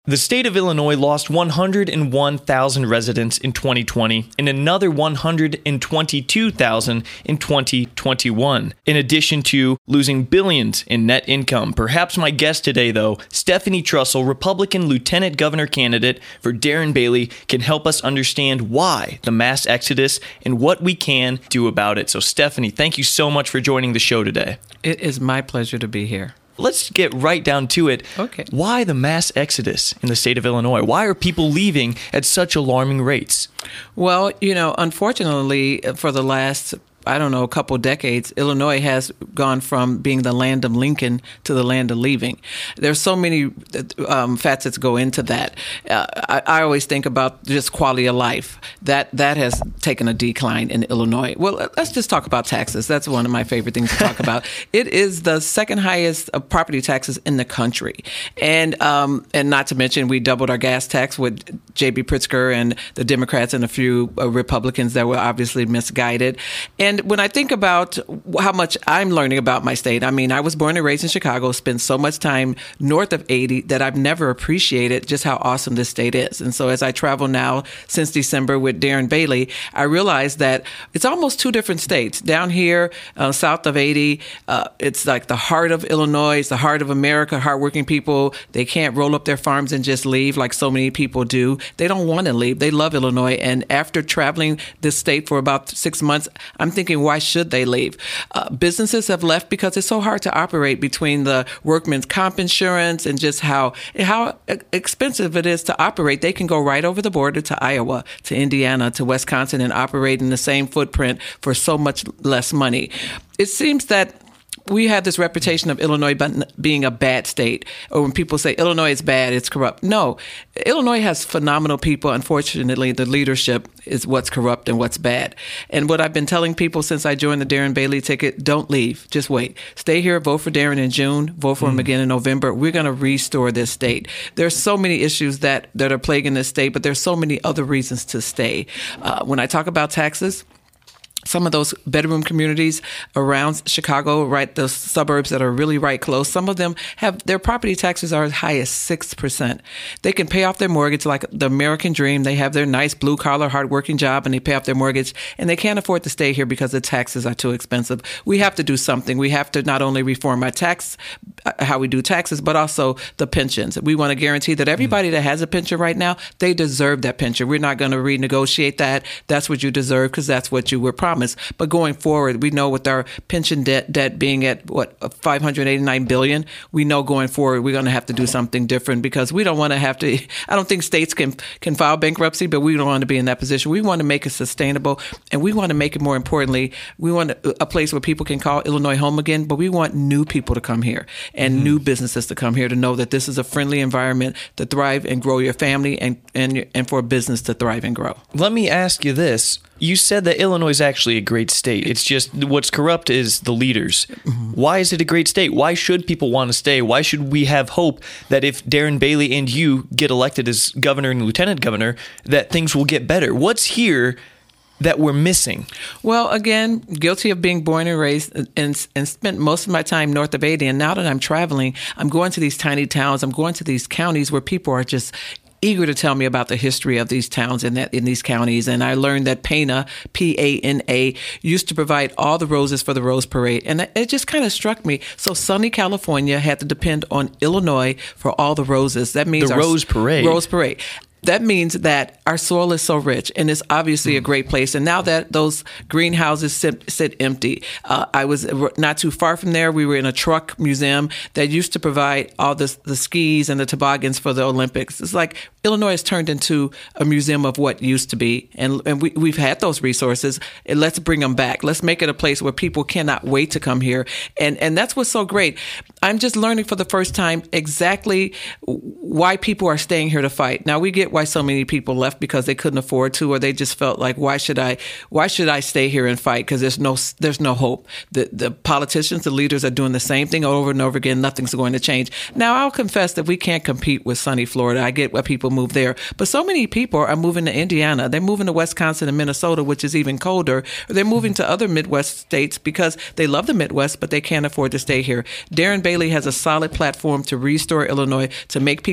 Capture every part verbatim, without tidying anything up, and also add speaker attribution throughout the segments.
Speaker 1: The state of Illinois lost one hundred one thousand residents in twenty twenty and another one hundred twenty-two thousand in twenty twenty-one, in addition to losing billions in net income. Perhaps my guest today, though, Stephanie Trussell, Republican Lieutenant Governor candidate for Darren Bailey, can help us understand why the mass exodus and what we can do about it. So, Stephanie, thank you so much for joining the show today.
Speaker 2: It is my pleasure to be here.
Speaker 1: Let's get right down to it.
Speaker 2: Okay.
Speaker 1: Why the mass exodus in the state of Illinois? Why are people leaving at such alarming rates?
Speaker 2: Well, you know, unfortunately, for the last, I don't know, a couple decades, Illinois has gone from being the land of Lincoln to the land of leaving. There's so many um, facets go into that. Uh, I, I always think about just quality of life. That that has taken a decline in Illinois. Well, let's just talk about taxes. That's one of my favorite things to talk about. It is the second highest of property taxes in the country. And um, and not to mention, we doubled our gas tax with J B Pritzker and the Democrats and a few uh, Republicans that were obviously misguided. And And when I think about how much I'm learning about my state, I mean, I was born and raised in Chicago, spent so much time north of eighty that I've never appreciated just how awesome this state is. And so as I travel now since December with Darren Bailey, I realize that it's almost two different states. Down here, uh, south of eighty, uh, it's like the heart of Illinois, it's the heart of America, hardworking people. They can't roll up their farms and just leave like so many people do. They don't want to leave. They love Illinois. And after traveling this state for about six months, I'm thinking, why should they leave? Uh, businesses have left because it's so hard to operate between the workman's comp insurance and just how how expensive it is to operate. They can go right over the border to Iowa, to Indiana, to Wisconsin and operate in the same footprint for so much less money. It seems that we have this reputation of Illinois being a bad state, or when people say Illinois is bad, it's corrupt. No, Illinois has phenomenal people. Unfortunately, the leadership is what's corrupt and what's bad. And what I've been telling people since I joined the Darren Bailey ticket, don't leave. Just wait. Stay here, vote for Darren in June, vote for mm. him again in November. We're going to restore this state. There's so many issues that, that are plaguing this state, but there's so many other reasons to stay. Uh, when I talk about taxes, some of those bedroom communities around Chicago, right, those suburbs that are really right close, some of them have their property taxes are as high as six percent. They can pay off their mortgage like the American dream. They have their nice blue collar, hardworking job and they pay off their mortgage and they can't afford to stay here because the taxes are too expensive. We have to do something. We have to not only reform our tax, how we do taxes, but also the pensions. We want to guarantee that everybody mm. that has a pension right now, they deserve that pension. We're not going to renegotiate that. That's what you deserve because that's what you were promised. But going forward, we know with our pension debt debt being at, what, five hundred eighty-nine billion dollars, we know going forward we're going to have to do something different because we don't want to have to, I don't think states can, can file bankruptcy, but we don't want to be in that position. We want to make it sustainable, and we want to make it, more importantly, we want a place where people can call Illinois home again, but we want new people to come here and mm-hmm. new businesses to come here to know that this is a friendly environment to thrive and grow your family and, and, and for a business to thrive and grow.
Speaker 1: Let me ask you this. You said that Illinois is actually a great state. It's just what's corrupt is the leaders. Mm-hmm. Why is it a great state? Why should people want to stay? Why should we have hope that if Darren Bailey and you get elected as governor and lieutenant governor, that things will get better? What's here that we're missing?
Speaker 2: Well, again, guilty of being born and raised and, and spent most of my time north of eighty. And now that I'm traveling, I'm going to these tiny towns. I'm going to these counties where people are just eager to tell me about the history of these towns in that in these counties. And I learned that Pana, P A N A, used to provide all the roses for the Rose Parade. And it just kind of struck me. So sunny California had to depend on Illinois for all the roses. That means
Speaker 1: the
Speaker 2: our
Speaker 1: Rose Parade.
Speaker 2: Rose Parade. That means that our soil is so rich, and it's obviously mm. a great place. And now that those greenhouses sit, sit empty, uh, I was not too far from there. We were in a truck museum that used to provide all the, the skis and the toboggans for the Olympics. It's like Illinois has turned into a museum of what used to be, and, and we, we've had those resources. And let's bring them back. Let's make it a place where people cannot wait to come here. And, and that's what's so great. I'm just learning for the first time exactly why people are staying here to fight. Now, we get why so many people left because they couldn't afford to, or they just felt like, why should I, why should I stay here and fight? Because there's no, there's no hope. The, the politicians, the leaders are doing the same thing over and over again. Nothing's going to change. Now, I'll confess that we can't compete with sunny Florida. I get why people move there, but so many people are moving to Indiana. They're moving to Wisconsin and Minnesota, which is even colder. Or they're moving to other Midwest states because they love the Midwest, but they can't afford to stay here. Darren Bailey has a solid platform to restore Illinois, to make people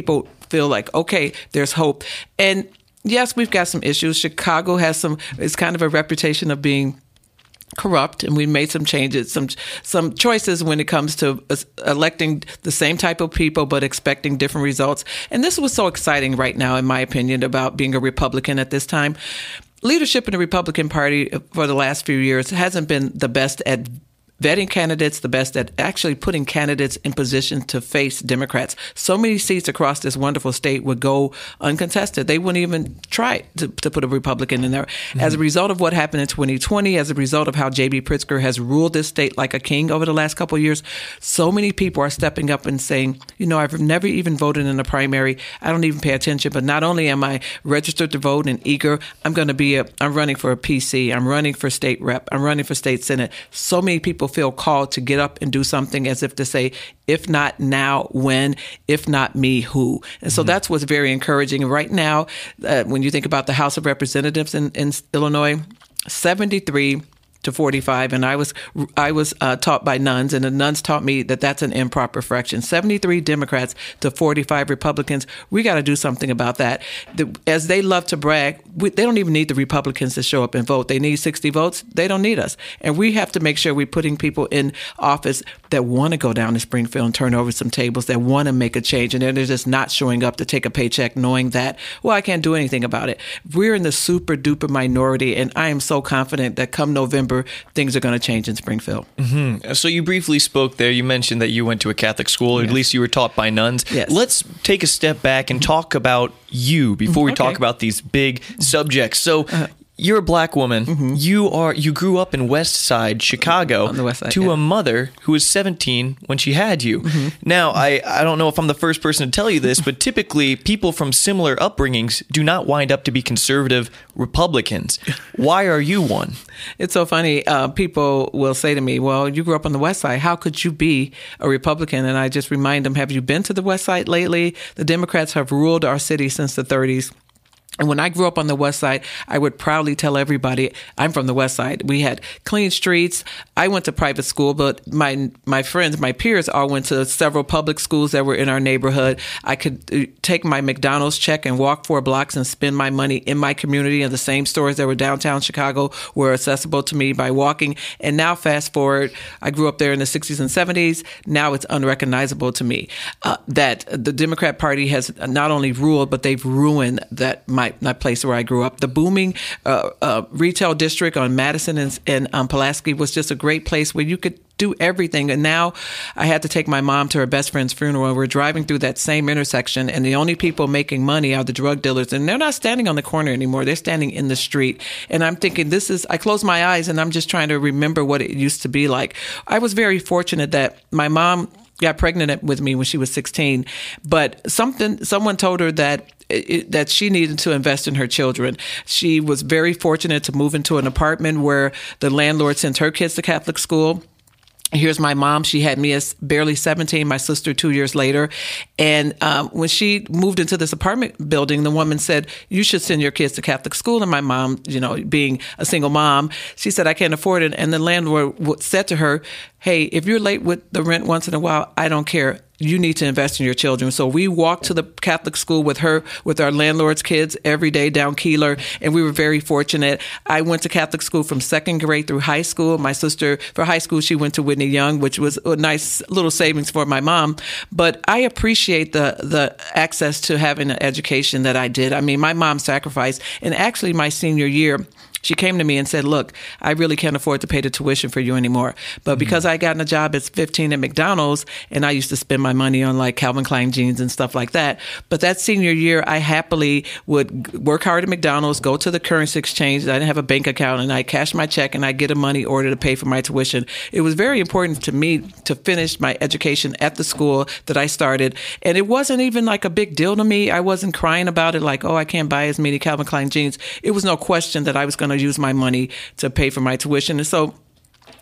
Speaker 2: feel like, okay, there's hope. And yes, we've got some issues. Chicago has some, it's kind of a reputation of being corrupt, and we made some changes, some some choices when it comes to electing the same type of people but expecting different results. And this was so exciting right now, in my opinion, about being a Republican at this time. Leadership in the Republican Party for the last few years hasn't been the best at vetting candidates, the best at actually putting candidates in position to face Democrats. So many seats across this wonderful state would go uncontested. They wouldn't even try to, to put a Republican in there. Mm-hmm. As a result of what happened in twenty twenty, as a result of how J B. Pritzker has ruled this state like a king over the last couple of years, so many people are stepping up and saying, you know, I've never even voted in a primary. I don't even pay attention. But not only am I registered to vote and eager, I'm going to be a, I'm running for a P C. I'm running for state rep. I'm running for state senate. So many people feel called to get up and do something, as if to say, if not now, when? If not me, who? And so mm-hmm. that's what's very encouraging. Right now, uh, when you think about the House of Representatives in, in Illinois, seventy-three to forty-five, and I was I was uh, taught by nuns, and the nuns taught me that that's an improper fraction. seventy-three Democrats to forty-five Republicans. We got to do something about that. The, as they love to brag, we, they don't even need the Republicans to show up and vote. They need sixty votes. They don't need us. And we have to make sure we're putting people in office that want to go down to Springfield and turn over some tables, that want to make a change, and they're just not showing up to take a paycheck knowing that, well, I can't do anything about it. We're in the super duper minority, and I am so confident that come November, things are going to change in Springfield.
Speaker 1: Mm-hmm. So you briefly spoke there. You mentioned that you went to a Catholic school, or yes. at least you were taught by nuns.
Speaker 2: Yes.
Speaker 1: Let's take a step back and talk about you before we okay. talk about these big subjects. So uh, you're a black woman. Mm-hmm. You are. You grew up in West Side Chicago
Speaker 2: on the West Side,
Speaker 1: to
Speaker 2: yeah.
Speaker 1: a mother who was seventeen when she had you. Mm-hmm. Now, I, I don't know if I'm the first person to tell you this, but typically people from similar upbringings do not wind up to be conservative Republicans. Why are you one?
Speaker 2: It's so funny. Uh, people will say to me, well, you grew up on the West Side. How could you be a Republican? And I just remind them, have you been to the West Side lately? The Democrats have ruled our city since the thirties. And when I grew up on the West Side, I would proudly tell everybody, I'm from the West Side. We had clean streets. I went to private school, but my my friends, my peers all went to several public schools that were in our neighborhood. I could take my McDonald's check and walk four blocks and spend my money in my community, and the same stores that were downtown Chicago were accessible to me by walking. And now fast forward, I grew up there in the sixties and seventies. Now it's unrecognizable to me uh, that the Democrat Party has not only ruled, but they've ruined that my My, my place where I grew up. The booming uh, uh, retail district on Madison and, and um, Pulaski was just a great place where you could do everything. And now I had to take my mom to her best friend's funeral, and we're driving through that same intersection, and the only people making money are the drug dealers, and they're not standing on the corner anymore. They're standing in the street. And I'm thinking, this is, I close my eyes and I'm just trying to remember what it used to be like. I was very fortunate that my mom got pregnant with me when she was sixteen, but something, someone told her that It, that she needed to invest in her children. She was very fortunate to move into an apartment where the landlord sent her kids to Catholic school. Here's my mom. She had me as barely seventeen, my sister two years later. And um, when she moved into this apartment building, the woman said, you should send your kids to Catholic school. And my mom, you know, being a single mom, she said, I can't afford it. And the landlord said to her, hey, if you're late with the rent once in a while, I don't care. You need to invest in your children. So we walked to the Catholic school with her, with our landlord's kids every day down Keeler, and we were very fortunate. I went to Catholic school from second grade through high school. My sister, for high school, she went to Whitney Young, which was a nice little savings for my mom. But I appreciate the the access to having an education that I did. I mean, my mom sacrificed, and actually my senior year, she came to me and said, look, I really can't afford to pay the tuition for you anymore. But mm-hmm. because I got a job at fifteen at McDonald's, and I used to spend my money on like Calvin Klein jeans and stuff like that. But that senior year, I happily would work hard at McDonald's, go to the currency exchange. I didn't have a bank account, and I cash my check and I get a money order to pay for my tuition. It was very important to me to finish my education at the school that I started. And it wasn't even like a big deal to me. I wasn't crying about it like, oh, I can't buy as many Calvin Klein jeans. It was no question that I was going to use my money to pay for my tuition. And so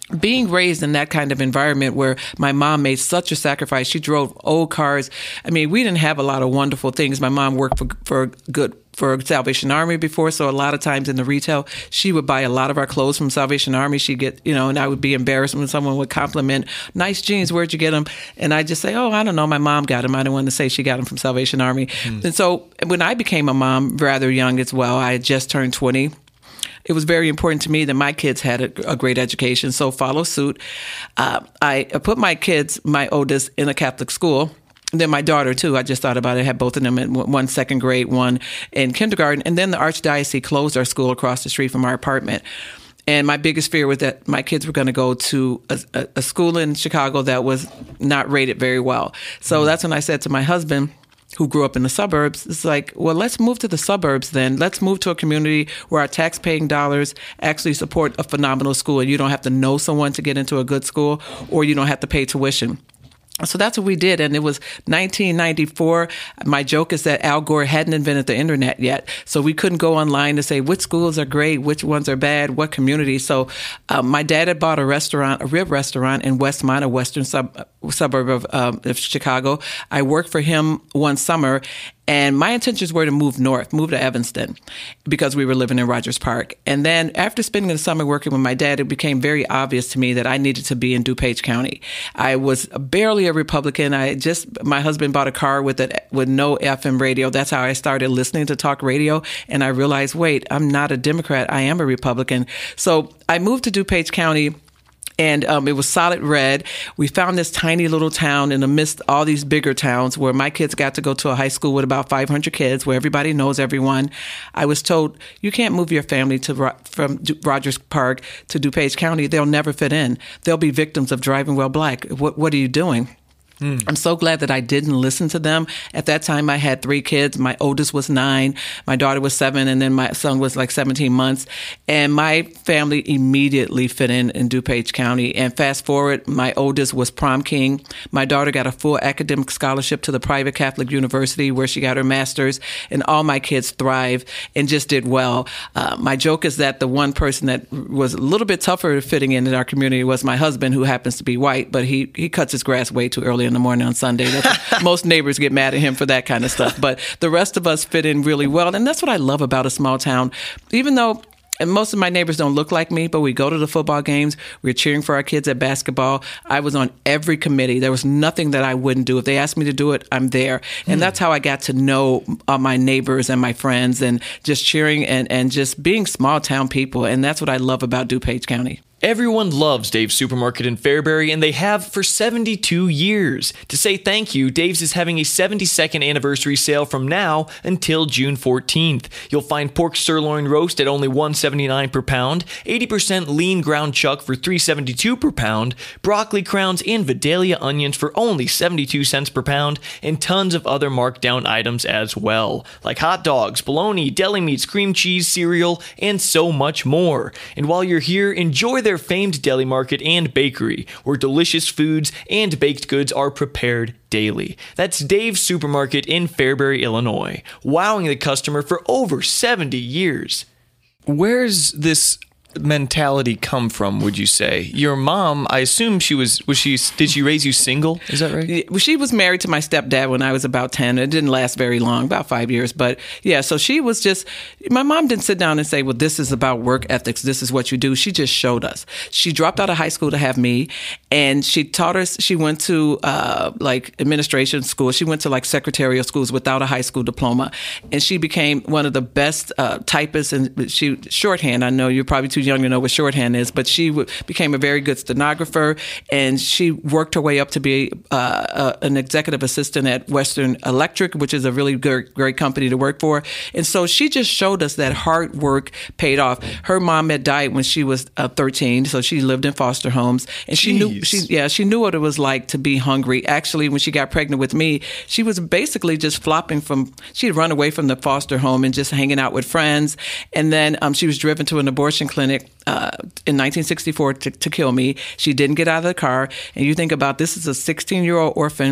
Speaker 2: being raised in that kind of environment where my mom made such a sacrifice, she drove old cars. I mean, we didn't have a lot of wonderful things. My mom worked for for good for Salvation Army before, so a lot of times in the retail, she would buy a lot of our clothes from Salvation Army. She'd get, you know, and I would be embarrassed when someone would compliment, nice jeans, where'd you get them? And I just say, oh, I don't know, my mom got them. I don't want to say she got them from Salvation Army. Mm. And so when I became a mom, rather young as well, I had just turned twenty. It was very important to me that my kids had a, a great education, so follow suit. Uh, I put my kids, my oldest, in a Catholic school. And then my daughter, too, I just thought about it, I had both of them in one second grade, one in kindergarten. And then the Archdiocese closed our school across the street from our apartment. And my biggest fear was that my kids were going to go to a, a, a school in Chicago that was not rated very well. So mm-hmm. that's when I said to my husband, who grew up in the suburbs, it's like, well, let's move to the suburbs then. Let's move to a community where our tax-paying dollars actually support a phenomenal school, and you don't have to know someone to get into a good school, or you don't have to pay tuition. So that's what we did. And it was nineteen ninety-four. My joke is that Al Gore hadn't invented the internet yet. So we couldn't go online to say which schools are great, which ones are bad, what community. So um, my dad had bought a restaurant, a rib restaurant in Westmont, a western sub, suburb of, um, of Chicago. I worked for him one summer. And my intentions were to move north, move to Evanston, because we were living in Rogers Park. And then after spending the summer working with my dad, it became very obvious to me that I needed to be in DuPage County. I was barely a Republican. I just, my husband bought a car with a, with no F M radio. That's how I started listening to talk radio. And I realized, wait, I'm not a Democrat. I am a Republican. So I moved to DuPage County. And um, it was solid red. We found this tiny little town in the midst of all these bigger towns where my kids got to go to a high school with about five hundred kids, where everybody knows everyone. I was told, you can't move your family to from Rogers Park to DuPage County. They'll never fit in. They'll be victims of driving while black. What, what are you doing? Mm. I'm so glad that I didn't listen to them. At that time, I had three kids. My oldest was nine. My daughter was seven. And then my son was like seventeen months. And my family immediately fit in in DuPage County. And fast forward, my oldest was prom king. My daughter got a full academic scholarship to the private Catholic university where she got her master's. And all my kids thrived and just did well. Uh, my joke is that the one person that was a little bit tougher fitting in in our community was my husband, who happens to be white, but he, he cuts his grass way too early in the morning on Sunday. That's, most neighbors get mad at him for that kind of stuff. But the rest of us fit in really well. And that's what I love about a small town. Even though and most of my neighbors don't look like me, but we go to the football games. We're cheering for our kids at basketball. I was on every committee. There was nothing that I wouldn't do. If they asked me to do it, I'm there. And mm. that's how I got to know uh, my neighbors and my friends, and just cheering and, and just being small town people. And that's what I love about DuPage County.
Speaker 1: Everyone loves Dave's Supermarket in Fairbury, and they have for seventy-two years. To say thank you, Dave's is having a seventy-second anniversary sale from now until June fourteenth. You'll find pork sirloin roast at only one dollar and seventy-nine cents per pound, eighty percent lean ground chuck for three dollars and seventy-two cents per pound, broccoli crowns and Vidalia onions for only seventy-two cents per pound, and tons of other marked down items as well, like hot dogs, bologna, deli meats, cream cheese, cereal, and so much more. And while you're here, enjoy their famed deli market and bakery, where delicious foods and baked goods are prepared daily. That's Dave's Supermarket in Fairbury, Illinois, wowing the customer for over seventy years. Where's this mentality come from, would you say? Your mom, I assume she was, was she, did she raise you single? Is that right?
Speaker 2: She was married to my stepdad when I was about ten. It didn't last very long, about five years. But yeah, so she was just, my mom didn't sit down and say, well, this is about work ethics. This is what you do. She just showed us. She dropped out of high school to have me, and she taught us, she went to uh, like administration school. She went to like secretarial schools without a high school diploma. And she became one of the best uh, typists, and she, shorthand, I know you're probably too young to know what shorthand is, but she w- became a very good stenographer, and she worked her way up to be uh, uh, an executive assistant at Western Electric, which is a really good, great company to work for. And so she just showed us that hard work paid off. Her mom had died when she was uh, thirteen, so she lived in foster homes, and she Jeez. knew she yeah she knew what it was like to be hungry. Actually, when she got pregnant with me, she was basically just flopping from. She had run away from the foster home and just hanging out with friends, and then um, she was driven to an abortion clinic Uh, in nineteen sixty-four to, to kill me. She didn't get out of the car. And you think about, this is a sixteen-year-old orphan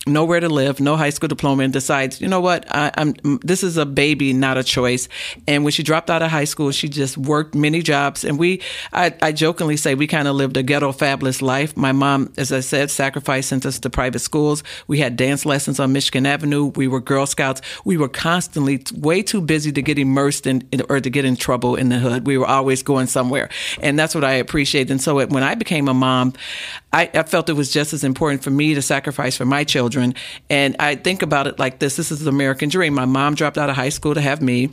Speaker 2: nowhere to live, no high school diploma, and decides, you know what, I, I'm this is a baby, not a choice. And when she dropped out of high school, she just worked many jobs. And we, I, I jokingly say, we kind of lived a ghetto fabulous life. My mom, as I said, sacrificed, sent us to private schools. We had dance lessons on Michigan Avenue. We were Girl Scouts. We were constantly way too busy to get immersed in, in or to get in trouble in the hood. We were always going somewhere. And that's what I appreciate. And so it, when I became a mom, I, I felt it was just as important for me to sacrifice for my children. And I think about it like this. This is the American dream. My mom dropped out of high school to have me.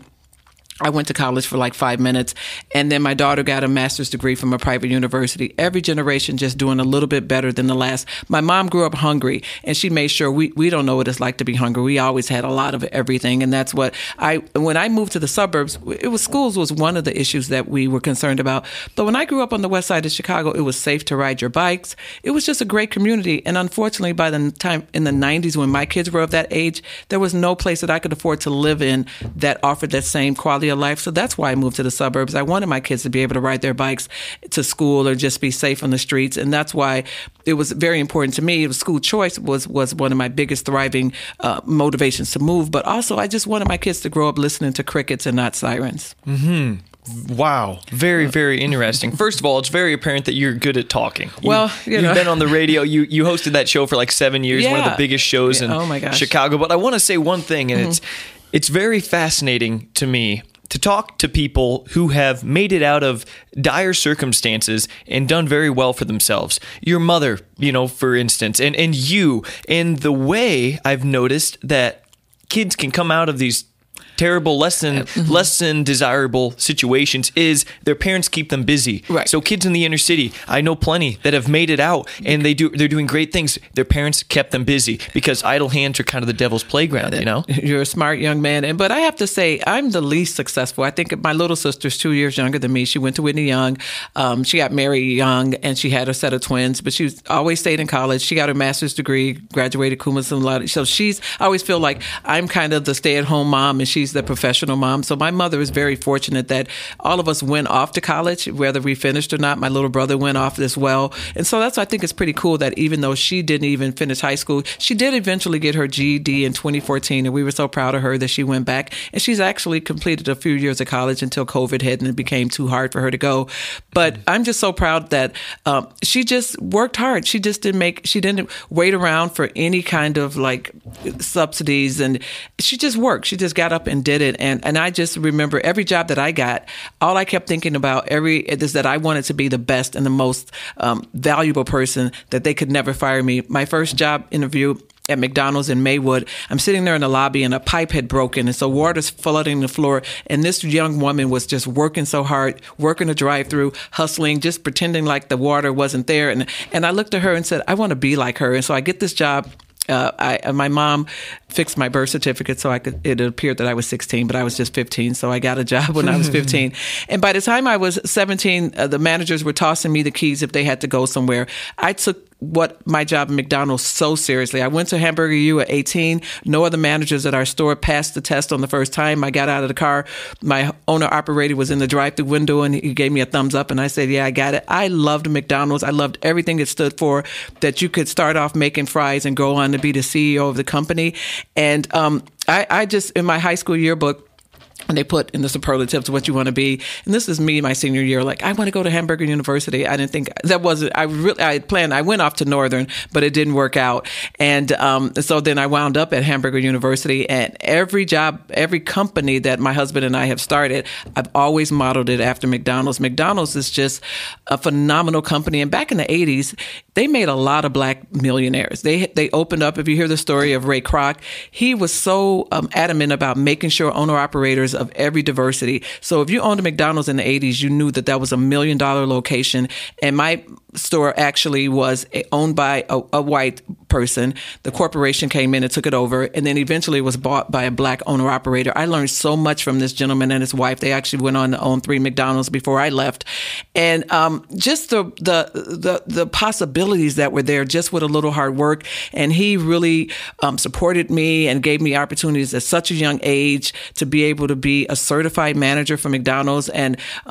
Speaker 2: I went to college for like five minutes, and then my daughter got a master's degree from a private university. Every generation just doing a little bit better than the last. My mom grew up hungry, and she made sure we, we don't know what it's like to be hungry. We always had a lot of everything, and that's what I, when I moved to the suburbs, it was schools was one of the issues that we were concerned about. But when I grew up on the west side of Chicago, it was safe to ride your bikes. It was just a great community, and unfortunately, by the time in the nineties, when my kids were of that age, there was no place that I could afford to live in that offered that same quality of life. So that's why I moved to the suburbs. I wanted my kids to be able to ride their bikes to school or just be safe on the streets. And that's why it was very important to me. It was school choice was, was one of my biggest thriving uh, motivations to move. But also I just wanted my kids to grow up listening to crickets and not sirens.
Speaker 1: Mm-hmm. Wow. Very, very interesting. First of all, it's very apparent that you're good at talking. You,
Speaker 2: well, you
Speaker 1: you've
Speaker 2: know.
Speaker 1: been on the radio. You you hosted that show for like seven years,
Speaker 2: Yeah.
Speaker 1: one of the biggest shows in
Speaker 2: Oh my gosh.
Speaker 1: Chicago. But I want to say one thing, and mm-hmm. it's it's very fascinating to me to talk to people who have made it out of dire circumstances and done very well for themselves. Your mother, you know, for instance, and, and you, and the way I've noticed that kids can come out of these terrible, less than, mm-hmm. less than desirable situations is their parents keep them busy.
Speaker 2: Right.
Speaker 1: So kids in the inner city, I know plenty that have made it out and they do, they're doing great things. Their parents kept them busy because idle hands are kind of the devil's playground, you know?
Speaker 2: You're a smart young man. And but I have to say, I'm the least successful. I think my little sister's two years younger than me. She went to Whitney Young. Um, she got married young and she had a set of twins, but she was, always stayed in college. She got her master's degree, graduated cum laude. So she's, I always feel like I'm kind of the stay-at-home mom and she's the professional mom. So my mother is very fortunate that all of us went off to college, whether we finished or not. My little brother went off as well. And so that's why I think it's pretty cool that even though she didn't even finish high school, she did eventually get her G E D in twenty fourteen. And we were so proud of her that she went back. And she's actually completed a few years of college until COVID hit and it became too hard for her to go. But I'm just so proud that um, she just worked hard. She just didn't make, she didn't wait around for any kind of like subsidies. And she just worked. She just got up and did it. And and I just remember every job that I got, all I kept thinking about every is that I wanted to be the best and the most um, valuable person, that they could never fire me. My first job interview at McDonald's in Maywood, I'm sitting there in the lobby and a pipe had broken. And so water's flooding the floor. And this young woman was just working so hard, working the drive-through, hustling, just pretending like the water wasn't there. And, and I looked at her and said, I want to be like her. And so I get this job. Uh, I, my mom fixed my birth certificate so I could. It appeared that I was sixteen, but I was just fifteen. So I got a job when I was fifteen. And by the time I was seventeen, uh, the managers were tossing me the keys if they had to go somewhere. I took what my job at McDonald's so seriously. I went to Hamburger U at eighteen. No other managers at our store passed the test on the first time. I got out of the car. My owner operator was in the drive-through window and he gave me a thumbs up and I said, yeah, I got it. I loved McDonald's. I loved everything it stood for, that you could start off making fries and go on to be the C E O of the company. And um, I, I just, in my high school yearbook, and they put in the superlatives what you want to be. And this is me, my senior year, like, I want to go to Hamburger University. I didn't think that wasn't, I really, I had planned, I went off to Northern, but it didn't work out. And um, so then I wound up at Hamburger University, and every job, every company that my husband and I have started, I've always modeled it after McDonald's. McDonald's is just a phenomenal company. And back in the eighties, they made a lot of black millionaires. They they opened up, if you hear the story of Ray Kroc, he was so um, adamant about making sure owner-operators of every diversity. So if you owned a McDonald's in the eighties, you knew that that was a million dollar location. And my store actually was owned by a, a white person. The corporation came in and took it over, and then eventually it was bought by a black owner operator. I learned so much from this gentleman and his wife. They actually went on to own three McDonald's before I left. And um, just the, the the the possibilities that were there just with a little hard work. And he really um, supported me and gave me opportunities at such a young age to be able to be a certified manager for McDonald's. And um,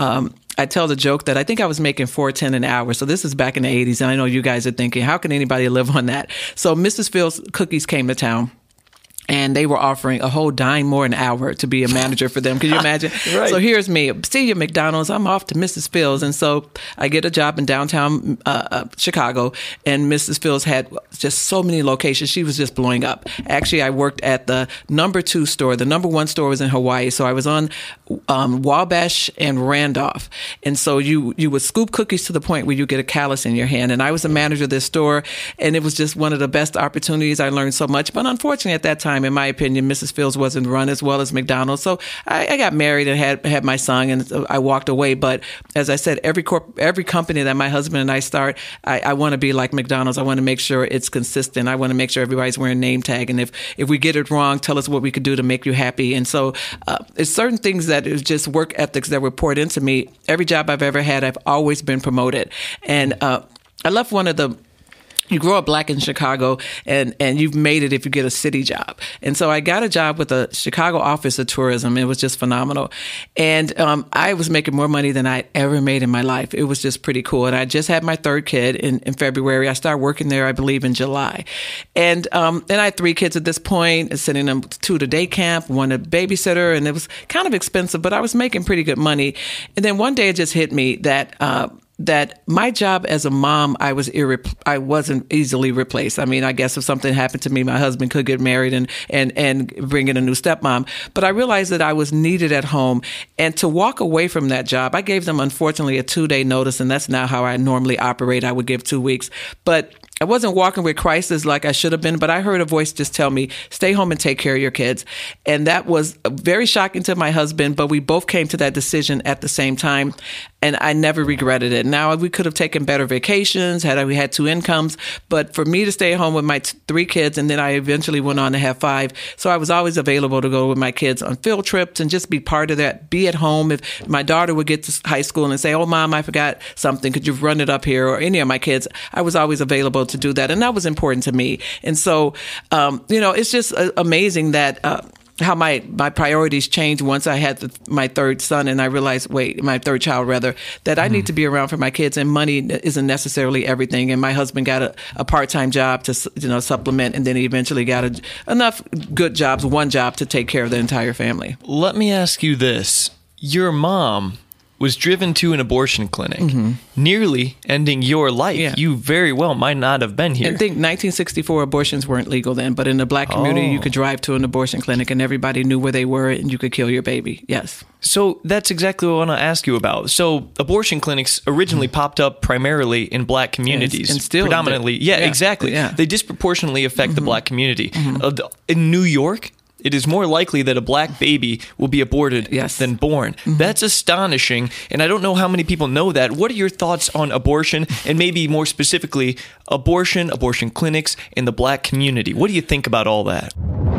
Speaker 2: I tell the joke that I think I was making four ten an hour. So this is back in the eighties. And I know you guys are thinking, how can anybody live on that? So Missus Fields Cookies came to town. And they were offering a whole dime more an hour to be a manager for them. Can you imagine?
Speaker 1: Right.
Speaker 2: So here's me. See you, McDonald's. I'm off to Missus Fields. And so I get a job in downtown uh, uh, Chicago. And Missus Fields had just so many locations. She was just blowing up. Actually, I worked at the number two store. The number one store was in Hawaii. So I was on um, Wabash and Randolph. And so you, you would scoop cookies to the point where you get a callus in your hand. And I was the manager of this store. And it was just one of the best opportunities. I learned so much. But unfortunately, at that time, in my opinion, Missus Fields wasn't run as well as McDonald's. So I, I got married and had had my son, and I walked away. But as I said, every corp, every company that my husband and I start, I, I want to be like McDonald's. I want to make sure it's consistent. I want to make sure everybody's wearing name tag. And if, if we get it wrong, tell us what we could do to make you happy. And so uh, it's certain things that is just work ethics that were poured into me. Every job I've ever had, I've always been promoted. And uh, I left one of the You grow up black in Chicago, and, and you've made it if you get a city job. And so I got a job with the Chicago Office of Tourism. It was just phenomenal. And um, I was making more money than I'd ever made in my life. It was just pretty cool. And I just had my third kid in, in February. I started working there, I believe, in July. And um, then I had three kids at this point, sending them two to day camp, one a babysitter. And it was kind of expensive, but I was making pretty good money. And then one day it just hit me that uh, that my job as a mom, I was irre- I wasn't easily replaced. I mean, I guess if something happened to me, my husband could get married and, and, and bring in a new stepmom. But I realized that I was needed at home. And to walk away from that job, I gave them, unfortunately, a two-day notice. And that's not how I normally operate. I would give two weeks. But I wasn't walking with crisis like I should have been, but I heard a voice just tell me, stay home and take care of your kids. And that was very shocking to my husband, but we both came to that decision at the same time. And I never regretted it. Now, we could have taken better vacations had we had two incomes. But for me to stay home with my t- three kids, and then I eventually went on to have five. So I was always available to go with my kids on field trips and just be part of that, be at home. If my daughter would get to high school and say, oh, Mom, I forgot something. Could you run it up here? Or any of my kids, I was always available to do that. And that was important to me. And so, um, you know, it's just uh, amazing that uh, how my, my priorities changed once I had the, my third son, and I realized, wait, my third child rather, that I mm. need to be around for my kids, and money isn't necessarily everything. And my husband got a, a part-time job to, you know, supplement, and then he eventually got a, enough good jobs, one job to take care of the entire family.
Speaker 1: Let me ask you this. Your mom was driven to an abortion clinic, mm-hmm. nearly ending your life. Yeah. You very well might not have been here.
Speaker 2: I think nineteen sixty-four abortions weren't legal then, but in the black community, oh. you could drive to an abortion clinic and everybody knew where they were and you could kill your baby. Yes.
Speaker 1: So that's exactly what I want to ask you about. So abortion clinics originally mm-hmm. popped up primarily in black communities.
Speaker 2: And, and still
Speaker 1: predominantly. Yeah, yeah, exactly. Yeah. They disproportionately affect mm-hmm. the black community. Mm-hmm. Uh, in New York, it is more likely that a black baby will be aborted
Speaker 2: yes.
Speaker 1: than born. Mm-hmm. That's astonishing, and I don't know how many people know that. What are your thoughts on abortion, and maybe more specifically, abortion, abortion clinics, in the black community? What do you think about all that?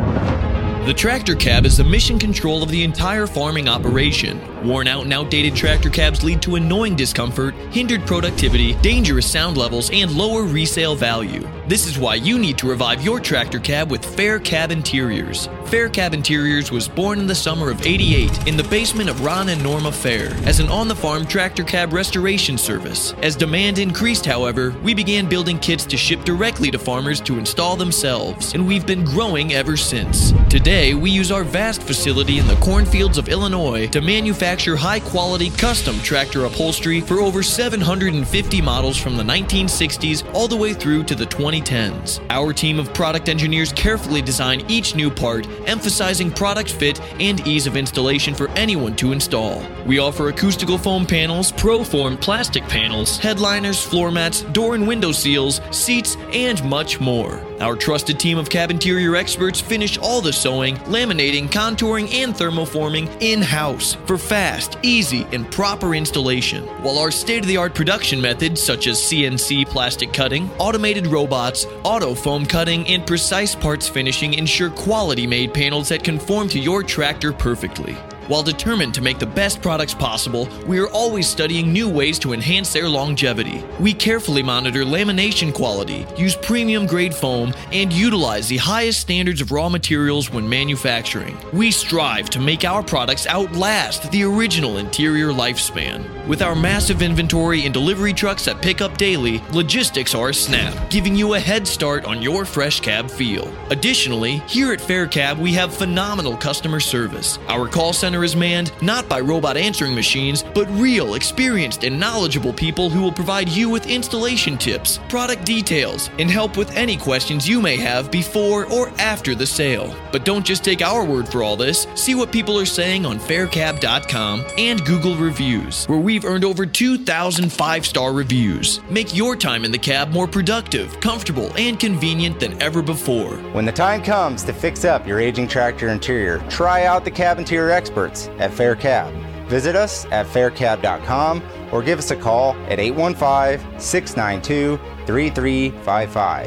Speaker 3: The tractor cab is the mission control of the entire farming operation. Worn out and outdated tractor cabs lead to annoying discomfort, hindered productivity, dangerous sound levels, and lower resale value. This is why you need to revive your tractor cab with Fair Cab Interiors. Fair Cab Interiors was born in the summer of eighty-eight in the basement of Ron and Norma Fair as an on-the-farm tractor cab restoration service. As demand increased, however, we began building kits to ship directly to farmers to install themselves, and we've been growing ever since. Today, we use our vast facility in the cornfields of Illinois to manufacture high-quality custom tractor upholstery for over seven hundred fifty models from the nineteen sixties all the way through to the twenty tens. Our team of product engineers carefully design each new part, emphasizing product fit and ease of installation for anyone to install. We offer acoustical foam panels, ProForm plastic panels, headliners, floor mats, door and window seals, seats, and much more. Our trusted team of cab interior experts finish all the sewing, laminating, contouring, and thermoforming in-house for fast, easy, and proper installation. While our state-of-the-art production methods such as C N C plastic cutting, automated robots, auto foam cutting, and precise parts finishing ensure quality-made panels that conform to your tractor perfectly. While determined to make the best products possible, we are always studying new ways to enhance their longevity. We carefully monitor lamination quality, use premium grade foam, and utilize the highest standards of raw materials when manufacturing. We strive to make our products outlast the original interior lifespan. With our massive inventory and delivery trucks that pick up daily, logistics are a snap, giving you a head start on your fresh cab feel. Additionally, here at Fair Cab, we have phenomenal customer service. Our call center is manned not by robot answering machines, but real, experienced, and knowledgeable people who will provide you with installation tips, product details, and help with any questions you may have before or after the sale. But don't just take our word for all this. See what people are saying on fair cab dot com and Google Reviews, where we've earned over two thousand five-star reviews. Make your time in the cab more productive, comfortable, and convenient than ever before.
Speaker 4: When the time comes to fix up your aging tractor interior, try out the cab interior experts at Fair Cab. Visit us at fair cab dot com or give us a call at eight one five, six nine two, three three five five.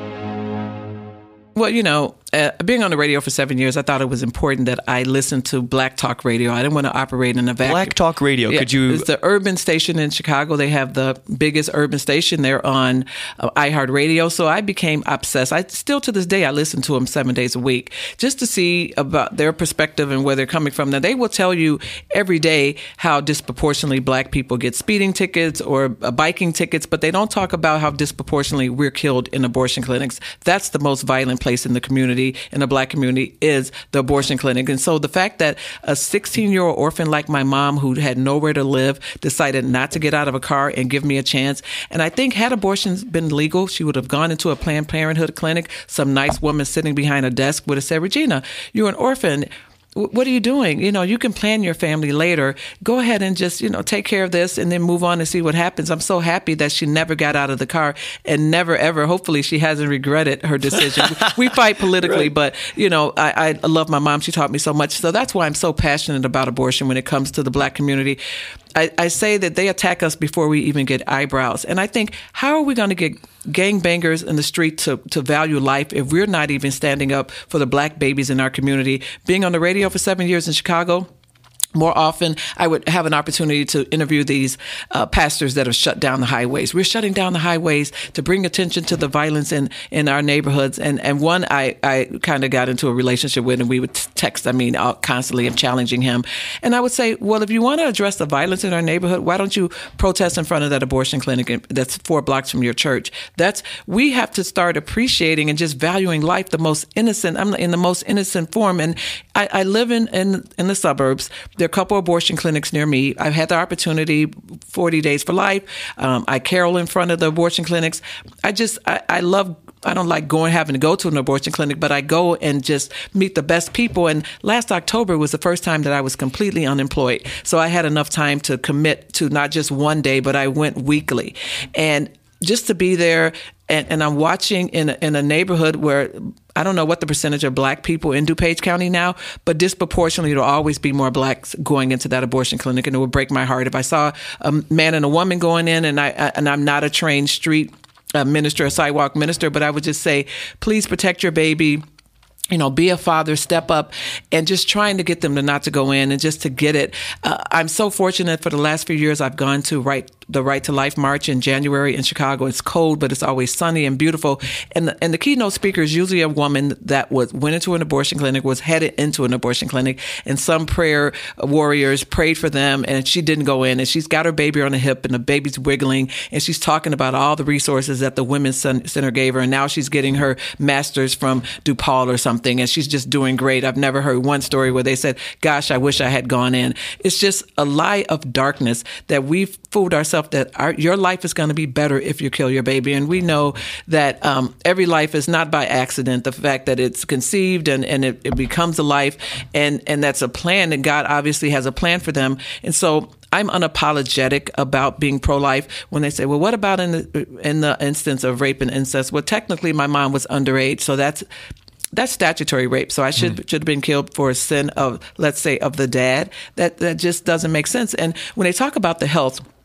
Speaker 2: Well, you know, uh, being on the radio for seven years, I thought it was important that I listened to Black Talk Radio. I didn't want to operate in a vacuum.
Speaker 1: Black Talk Radio,
Speaker 2: yeah,
Speaker 1: could you...
Speaker 2: It's the urban station in Chicago. They have the biggest urban station. They're on uh, iHeartRadio. So I became obsessed. I still, to this day, I listen to them seven days a week just to see about their perspective and where they're coming from. Now, they will tell you every day how disproportionately Black people get speeding tickets or uh, biking tickets, but they don't talk about how disproportionately we're killed in abortion clinics. That's the most violent place in the community, in the Black community, is the abortion clinic. And so the fact that a sixteen-year-old orphan like my mom, who had nowhere to live, decided not to get out of a car and give me a chance. And I think had abortions been legal, she would have gone into a Planned Parenthood clinic. Some nice woman sitting behind a desk would have said, "Regina, you're an orphan. What are you doing? You know, you can plan your family later. Go ahead and just, you know, take care of this and then move on and see what happens." I'm so happy that she never got out of the car and never, ever, hopefully she hasn't regretted her decision. We fight politically, right. But, you know, I, I love my mom. She taught me so much. So that's why I'm so passionate about abortion when it comes to the Black community. I, I say that they attack us before we even get eyebrows. And I think, how are we going to get gangbangers in the street to, to value life if we're not even standing up for the Black babies in our community? Being on the radio for seven years in Chicago, more often, I would have an opportunity to interview these uh, pastors that have shut down the highways. We're shutting down the highways to bring attention to the violence in, in our neighborhoods. And and one I, I kind of got into a relationship with, and we would text, I mean, constantly of challenging him. And I would say, well, if you want to address the violence in our neighborhood, why don't you protest in front of that abortion clinic that's four blocks from your church? That's, we have to start appreciating and just valuing life the most innocent, I'm in the most innocent form. And I, I live in, in, in the suburbs. There are a couple abortion clinics near me. I've had the opportunity, forty days for life. Um, I carol in front of the abortion clinics. I just, I, I love, I don't like going, having to go to an abortion clinic, but I go and just meet the best people. And last October was the first time that I was completely unemployed. So I had enough time to commit to not just one day, but I went weekly. And just to be there, and, and I'm watching in a, in a neighborhood where I don't know what the percentage of Black people in DuPage County now, but disproportionately there'll always be more Blacks going into that abortion clinic, and it would break my heart if I saw a man and a woman going in, and I and I'm not a trained street uh, minister, a sidewalk minister, but I would just say, please protect your baby. You know, be a father, step up, and just trying to get them to not to go in and just to get it. Uh, I'm so fortunate for the last few years I've gone to right the Right to Life March in January in Chicago. It's cold, but it's always sunny and beautiful. And the, and the keynote speaker is usually a woman that was went into an abortion clinic, was headed into an abortion clinic, and some prayer warriors prayed for them, and she didn't go in. And she's got her baby on the hip, and the baby's wiggling, and she's talking about all the resources that the Women's Center gave her. And now she's getting her master's from DePaul or something, and she's just doing great. I've never heard one story where they said, gosh, I wish I had gone in. It's just a lie of darkness that we've fooled ourselves that our, your life is going to be better if you kill your baby. And we know that um, every life is not by accident. The fact that it's conceived and, and it, it becomes a life, and, and that's a plan, and God obviously has a plan for them. And so I'm unapologetic about being pro-life when they say, well, what about in the, in the instance of rape and incest? Well, technically my mom was underage, so that's That's statutory rape. So I should mm. should have been killed for a sin of, let's say, of the dad. That that just doesn't make sense. And when they talk about the health,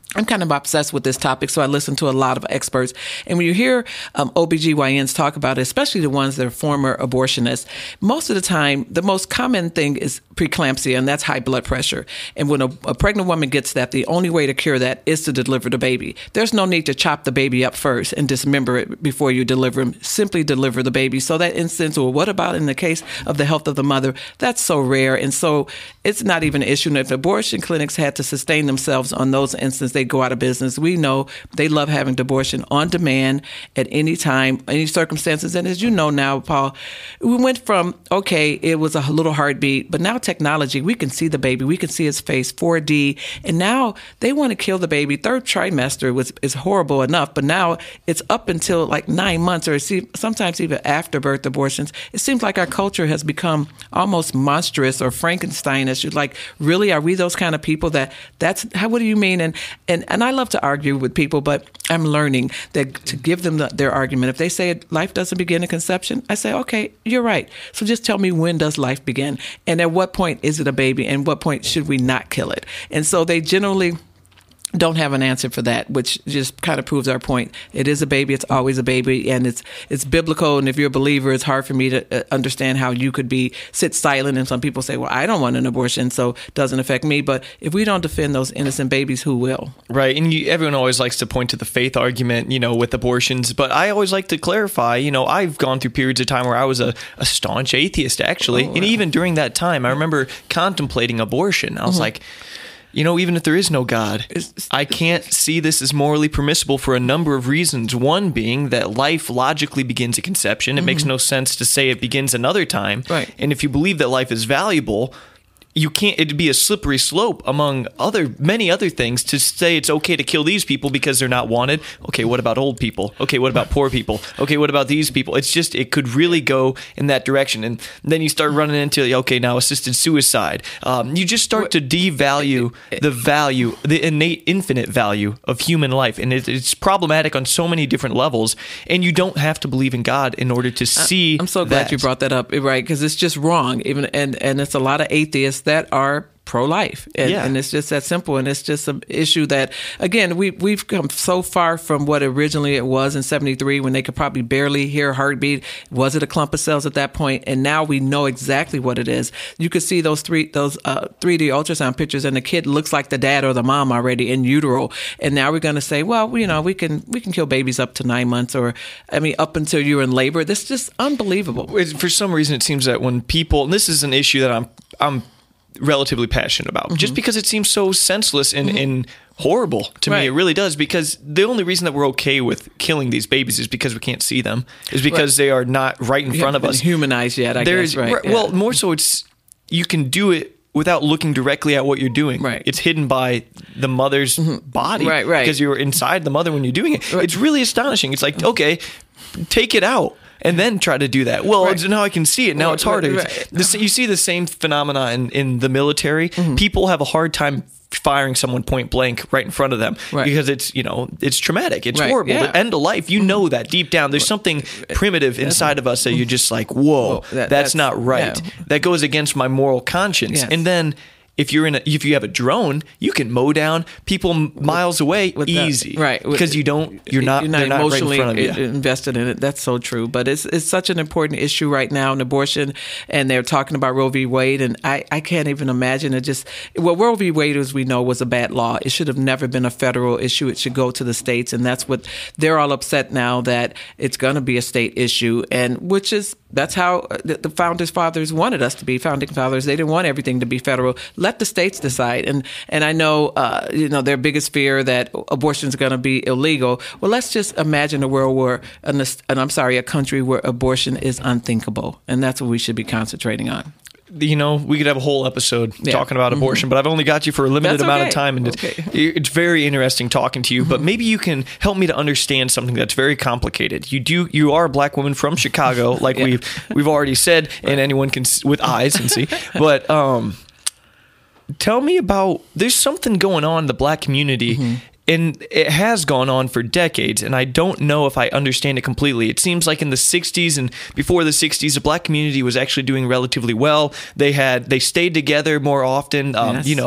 Speaker 2: I'm kind of obsessed with this topic, so I listen to a lot of experts. And when you hear um, O B G Y Ns talk about it, especially the ones that are former abortionists, most of the time, the most common thing is preeclampsia, and that's high blood pressure. And when a, a pregnant woman gets that, the only way to cure that is to deliver the baby. There's no need to chop the baby up first and dismember it before you deliver him. Simply deliver the baby. So that instance, well, what about in the case of the health of the mother? That's so rare. And so it's not even an issue. And if abortion clinics had to sustain themselves on those instances, they go out of business. We know they love having abortion on demand at any time, any circumstances. And as you know now, Paul, we went from, okay, it was a little heartbeat, but now technology, we can see the baby, we can see his face, four D, and now they want to kill the baby. Third trimester was is horrible enough, but now it's up until like nine months or see, sometimes even after birth abortions. It seems like our culture has become almost monstrous or Frankenstein-ish. Like, really, are we those kind of people that that's, how, what do you mean? And, and, and I love to argue with people, but I'm learning that to give them the, their argument. If they say life doesn't begin at conception, I say, okay, you're right. So just tell me, when does life begin? And at what point is it a baby? And what point should we not kill it? And so they generally don't have an answer for that, which just kind of proves our point. It is a baby. It's always a baby, and it's it's biblical. And if you're a believer, it's hard for me to understand how you could be sit silent. And some people say, well, I don't want an abortion, so it doesn't affect me. But if we don't defend those innocent babies, who will?
Speaker 1: Right. And you, everyone always likes to point to the faith argument, you know, with abortions. But I always like to clarify, you know, I've gone through periods of time where I was a, a staunch atheist, actually. Oh, wow. And even during that time, I remember contemplating abortion. I was mm-hmm. like, you know, even if there is no God, I can't see this as morally permissible for a number of reasons. One being that life logically begins at conception. It mm-hmm. makes no sense to say it begins another time.
Speaker 2: Right.
Speaker 1: And if you believe that life is valuable, you can't, it'd be a slippery slope among other, many other things to say it's okay to kill these people because they're not wanted. Okay, what about old people? Okay, what about poor people? Okay, what about these people? It's just, it could really go in that direction. And then you start running into, okay, now assisted suicide. Um, you just start to devalue the value, the innate infinite value of human life. And it, it's problematic on so many different levels. And you don't have to believe in God in order to see
Speaker 2: I'm so glad
Speaker 1: that.
Speaker 2: you brought that up, right? Because it's just wrong. Even and, and it's a lot of atheists that are pro-life. And,
Speaker 1: yeah.
Speaker 2: and it's just that simple. And it's just an issue that, again, we, we've come so far from what originally it was in seventy-three when they could probably barely hear a heartbeat. Was it a clump of cells at that point? And now we know exactly what it is. You could see those three those uh, three D ultrasound pictures, and the kid looks like the dad or the mom already in utero. And now we're going to say, well, you know, we can we can kill babies up to nine months or, I mean, up until you're in labor. This is just unbelievable.
Speaker 1: For some reason, it seems that when people, and this is an issue that I'm I'm relatively passionate about, mm-hmm. just because it seems so senseless and, mm-hmm. and horrible to right. me. It really does, because the only reason that we're okay with killing these babies is because we can't see them, is because right. they are not right in
Speaker 2: we
Speaker 1: front of us.
Speaker 2: Humanized yet, I
Speaker 1: There's,
Speaker 2: guess, right?
Speaker 1: right
Speaker 2: yeah.
Speaker 1: Well, more so it's, you can do it without looking directly at what you're doing.
Speaker 2: Right.
Speaker 1: It's hidden by the mother's mm-hmm. body.
Speaker 2: Right, right.
Speaker 1: Because you're inside the mother when you're doing it. Right. It's really astonishing. It's like, okay, take it out. And then try to do that. Well, right. now I can see it. Now
Speaker 2: right,
Speaker 1: it's harder.
Speaker 2: Right, right.
Speaker 1: This, you see the same phenomena in, in the military. Mm-hmm. People have a hard time firing someone point blank right in front of them
Speaker 2: right.
Speaker 1: because it's, you know, it's traumatic. It's
Speaker 2: right.
Speaker 1: horrible.
Speaker 2: Yeah.
Speaker 1: The end of life. You know that deep down. There's something primitive inside of us that you're just like, whoa,
Speaker 2: well, that,
Speaker 1: that's,
Speaker 2: that's
Speaker 1: not right.
Speaker 2: Yeah.
Speaker 1: That goes against my moral conscience.
Speaker 2: Yes.
Speaker 1: And then if you're in a, if you have a drone, you can mow down people miles away
Speaker 2: with
Speaker 1: easy,
Speaker 2: that, right?
Speaker 1: Because you don't, you're not,
Speaker 2: you're not
Speaker 1: they're not
Speaker 2: emotionally
Speaker 1: right in front of you.
Speaker 2: invested in it. That's so true. But it's it's such an important issue right now in abortion, and they're talking about Roe v. Wade, and I, I can't even imagine it. Just well, Roe v. Wade, as we know, was a bad law. It should have never been a federal issue. It should go to the states, and that's what they're all upset now, that it's going to be a state issue, and which is that's how the, the founders fathers wanted us to be. Founding fathers, they didn't want everything to be federal. Let the states decide. And and I know, uh, you know, their biggest fear that abortion is going to be illegal. Well, let's just imagine a world where, and I'm sorry, a country where abortion is unthinkable. And that's what we should be concentrating on.
Speaker 1: You know, we could have a whole episode yeah. talking about abortion, mm-hmm. but I've only got you for a limited
Speaker 2: That's
Speaker 1: amount
Speaker 2: okay.
Speaker 1: of time. And
Speaker 2: okay.
Speaker 1: it's, it's very interesting talking to you, mm-hmm. but maybe you can help me to understand something that's very complicated. You do, you are a black woman from Chicago, like yeah. we've, we've already said, right. and anyone can, with eyes can see, but, um, tell me about, there's something going on in the black community, mm-hmm. and it has gone on for decades, and I don't know if I understand it completely. It seems like in the sixties and before the sixties, the black community was actually doing relatively well. They had, they stayed together more often. Um,
Speaker 2: yes.
Speaker 1: You know,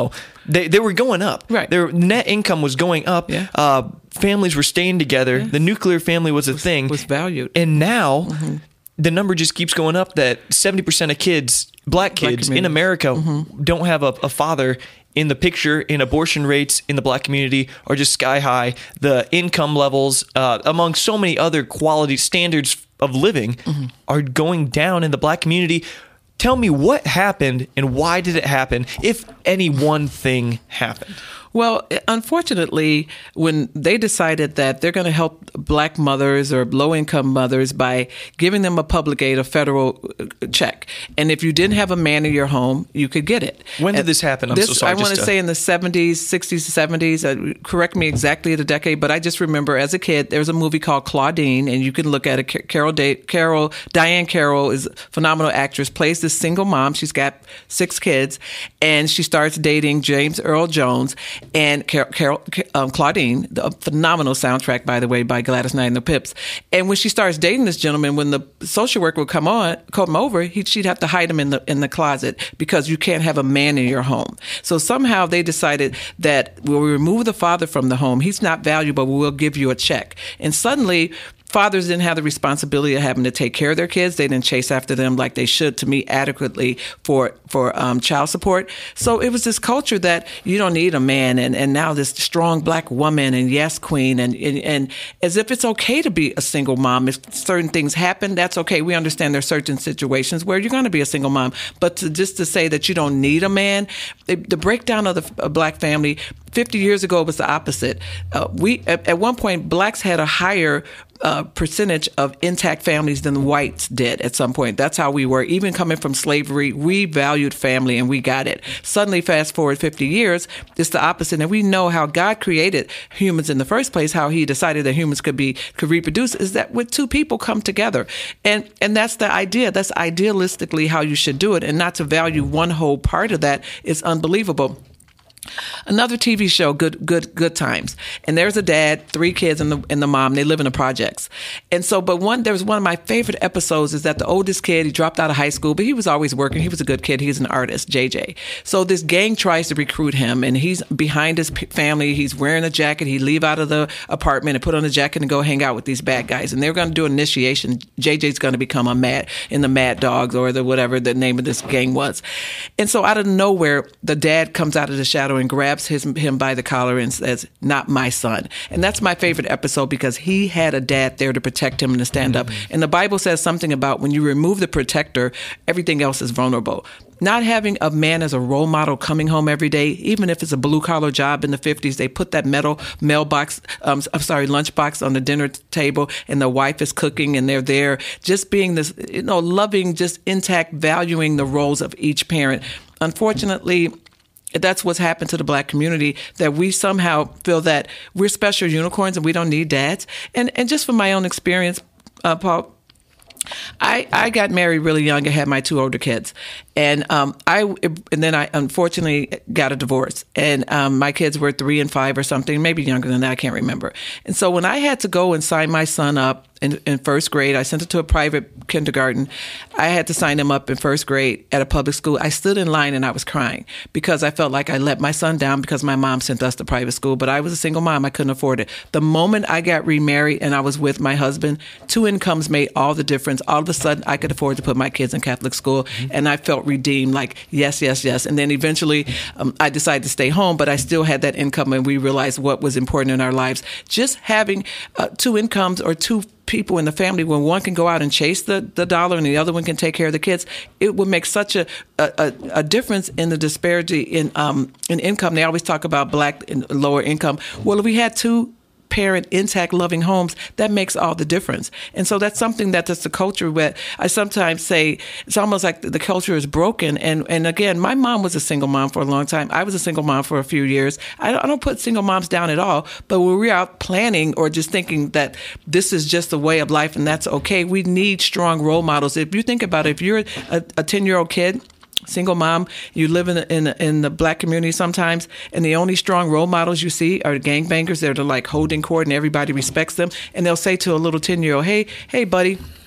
Speaker 1: They they were going up.
Speaker 2: Right.
Speaker 1: Their net income was going up.
Speaker 2: Yeah.
Speaker 1: Uh, families were staying together.
Speaker 2: Yes.
Speaker 1: The nuclear family was a
Speaker 2: was,
Speaker 1: thing.
Speaker 2: Was valued.
Speaker 1: And now mm-hmm. the number just keeps going up that seventy percent of kids, black kids
Speaker 2: black
Speaker 1: in America, mm-hmm. don't have a, a father in the picture. And abortion rates in the black community are just sky high. The income levels, uh, among so many other quality standards of living, mm-hmm. are going down in the black community. Tell me what happened and why did it happen, if any one thing happened?
Speaker 2: Well, unfortunately, when they decided that they're going to help black mothers or low-income mothers by giving them a public aid, a federal check, and if you didn't have a man in your home, you could get it.
Speaker 1: When did this happen? I'm
Speaker 2: this,
Speaker 1: so sorry.
Speaker 2: I want to
Speaker 1: to...
Speaker 2: say in the seventies, sixties, seventies. Uh, correct me exactly the decade, but I just remember as a kid, there was a movie called Claudine, and you can look at it. Carol, Day, Carol Diane Carroll is a phenomenal actress, plays this single mom. She's got six kids, and she starts dating James Earl Jones. And Carol, Carol um, Claudine, the phenomenal soundtrack, by the way, by Gladys Knight and the Pips. And when she starts dating this gentleman, when the social worker would come on, come over, he, she'd have to hide him in the in the closet because you can't have a man in your home. So somehow they decided that we'll remove the father from the home. He's not valuable. We'll give you a check. And suddenly, fathers didn't have the responsibility of having to take care of their kids. They didn't chase after them like they should, to me, adequately for for um, child support. So it was this culture that you don't need a man, and, and now this strong black woman and yes queen, and, and and as if it's okay to be a single mom. If certain things happen, that's okay. We understand there are certain situations where you're going to be a single mom, but to, just to say that you don't need a man, the, the breakdown of the of black family fifty years ago was the opposite. Uh, we at, at one point, blacks had a higher Uh, percentage of intact families than the whites did at some point. That's how we were. Even coming from slavery, we valued family and we got it. Suddenly, fast forward fifty years, it's the opposite. And we know how God created humans in the first place, how he decided that humans could be could reproduce, is that when two people come together. And and that's the idea. That's idealistically how you should do it. And not to value one whole part of that is unbelievable. Another T V show, Good Good Good Times, and there's a dad, three kids, and the and the mom. They live in the projects, and so. But one, there was one of my favorite episodes is that the oldest kid, he dropped out of high school, but he was always working. He was a good kid. He's an artist, J J. So this gang tries to recruit him, and he's behind his family. He's wearing a jacket. He leave out of the apartment and put on a jacket and go hang out with these bad guys. And they're going to do an initiation. J J's going to become a mad in the Mad Dogs or the whatever the name of this gang was. And so out of nowhere, the dad comes out of the shadow and grabs his, him by the collar and says, "Not my son." And that's my favorite episode because he had a dad there to protect him and to stand mm-hmm. up. And the Bible says something about when you remove the protector, everything else is vulnerable. Not having a man as a role model coming home every day, even if it's a blue collar job in the fifties, they put that metal mailbox, um, I'm sorry, lunchbox on the dinner table, and the wife is cooking, and they're there, just being this, you know, loving, just intact, valuing the roles of each parent. Unfortunately, that's what's happened to the black community, that we somehow feel that we're special unicorns and we don't need dads. And and just from my own experience, uh, Paul, I, I got married really young. I had my two older kids, and um, I and then I unfortunately got a divorce. And um, my kids were three and five or something, maybe younger than that. I can't remember. And so when I had to go and sign my son up in, in first grade, I sent it to a private kindergarten. I had to sign him up in first grade at a public school. I stood in line and I was crying because I felt like I let my son down because my mom sent us to private school. But I was a single mom. I couldn't afford it. The moment I got remarried and I was with my husband, two incomes made all the difference. All of a sudden, I could afford to put my kids in Catholic school, mm-hmm. and I felt redeemed, like, yes, yes, yes. And then eventually, um, I decided to stay home, but I still had that income, and we realized what was important in our lives. Just having uh, two incomes or two people in the family, when one can go out and chase the, the dollar and the other one can take care of the kids, it would make such a a, a difference in the disparity in um, in income. They always talk about black and lower income. Well, if we had two parent, intact, loving homes, that makes all the difference. And so that's something that that's the culture where I sometimes say it's almost like the culture is broken. And and again, my mom was a single mom for a long time. I was a single mom for a few years. I don't, I don't put single moms down at all. But when we're out planning or just thinking that this is just a way of life and that's okay, we need strong role models. If you think about it, if you're a, a ten-year-old kid, single mom, you live in in in the black community sometimes, and the only strong role models you see are gangbangers. They're like holding court, and everybody respects them. And they'll say to a little ten-year-old, "Hey, hey, buddy,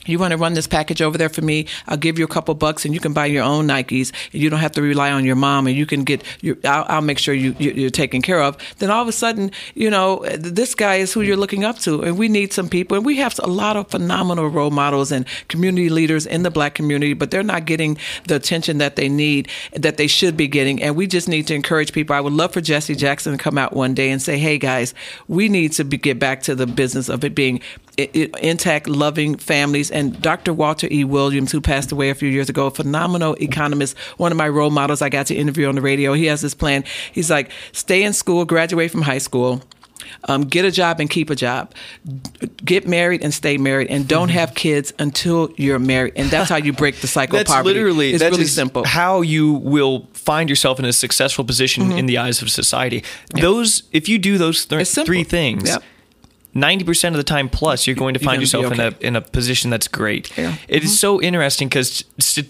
Speaker 2: You want to run this package over there for me? I'll give you a couple bucks, and you can buy your own Nikes, and you don't have to rely on your mom, and you can get your. I'll, I'll make sure you, you you're taken care of. Then all of a sudden, you know, this guy is who you're looking up to, and we need some people, and we have a lot of phenomenal role models and community leaders in the Black community, but they're not getting the attention that they need, that they should be getting, and we just need to encourage people. I would love for Jesse Jackson to come out one day and say, "Hey guys, we need to be, get back to the business of it being intact, loving families." And Doctor Walter E. Williams, who passed away a few years ago, a phenomenal economist, one of my role models I got to interview on the radio, he has this plan. He's like, stay in school, graduate from high school, um, get a job and keep a job, get married and stay married, and don't have kids until you're married. And that's how you break the cycle
Speaker 1: that's
Speaker 2: of poverty.
Speaker 1: Literally,
Speaker 2: it's
Speaker 1: that
Speaker 2: really
Speaker 1: is
Speaker 2: simple.
Speaker 1: How you will find yourself in a successful position mm-hmm. in the eyes of society. Yep. Those, if you do those th- three things, yep. ninety percent of the time plus, you're going to find yourself okay. in a in a position that's great. Yeah. It mm-hmm. is so interesting because,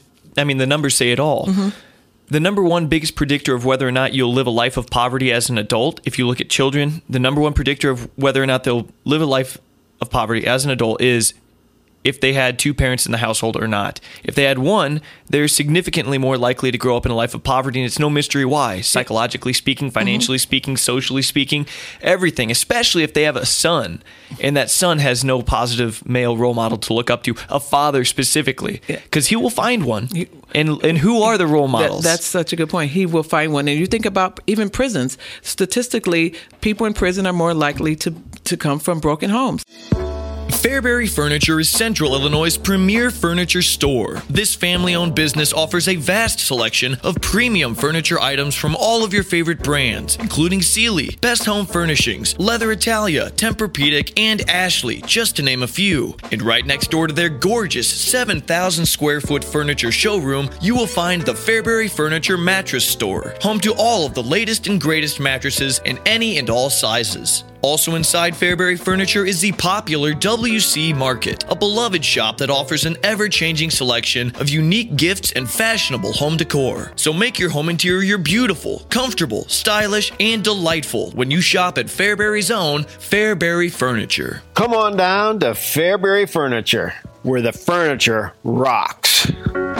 Speaker 1: I mean, the numbers say it all. Mm-hmm. The number one biggest predictor of whether or not you'll live a life of poverty as an adult, if you look at children, the number one predictor of whether or not they'll live a life of poverty as an adult is if they had two parents in the household or not. If they had one, they're significantly more likely to grow up in a life of poverty, and it's no mystery why. Psychologically speaking, financially mm-hmm. speaking, socially speaking, everything, especially if they have a son, and that son has no positive male role model to look up to, a father specifically, because he will find one. And and who are the role models?
Speaker 2: That, that's such a good point. He will find one. And you think about even prisons. Statistically, people in prison are more likely to, to come from broken homes.
Speaker 3: Fairbury Furniture is Central Illinois' premier furniture store. This family-owned business offers a vast selection of premium furniture items from all of your favorite brands, including Sealy, Best Home Furnishings, Leather Italia, Tempur-Pedic, and Ashley, just to name a few. And right next door to their gorgeous seven thousand square foot furniture showroom, you will find the Fairbury Furniture Mattress Store, home to all of the latest and greatest mattresses in any and all sizes. Also inside Fairbury Furniture is the popular W C Market, a beloved shop that offers an ever-changing selection of unique gifts and fashionable home decor. So make your home interior beautiful, comfortable, stylish, and delightful when you shop at Fairbury's own Fairbury Furniture.
Speaker 5: Come on down to Fairbury Furniture, where the furniture rocks.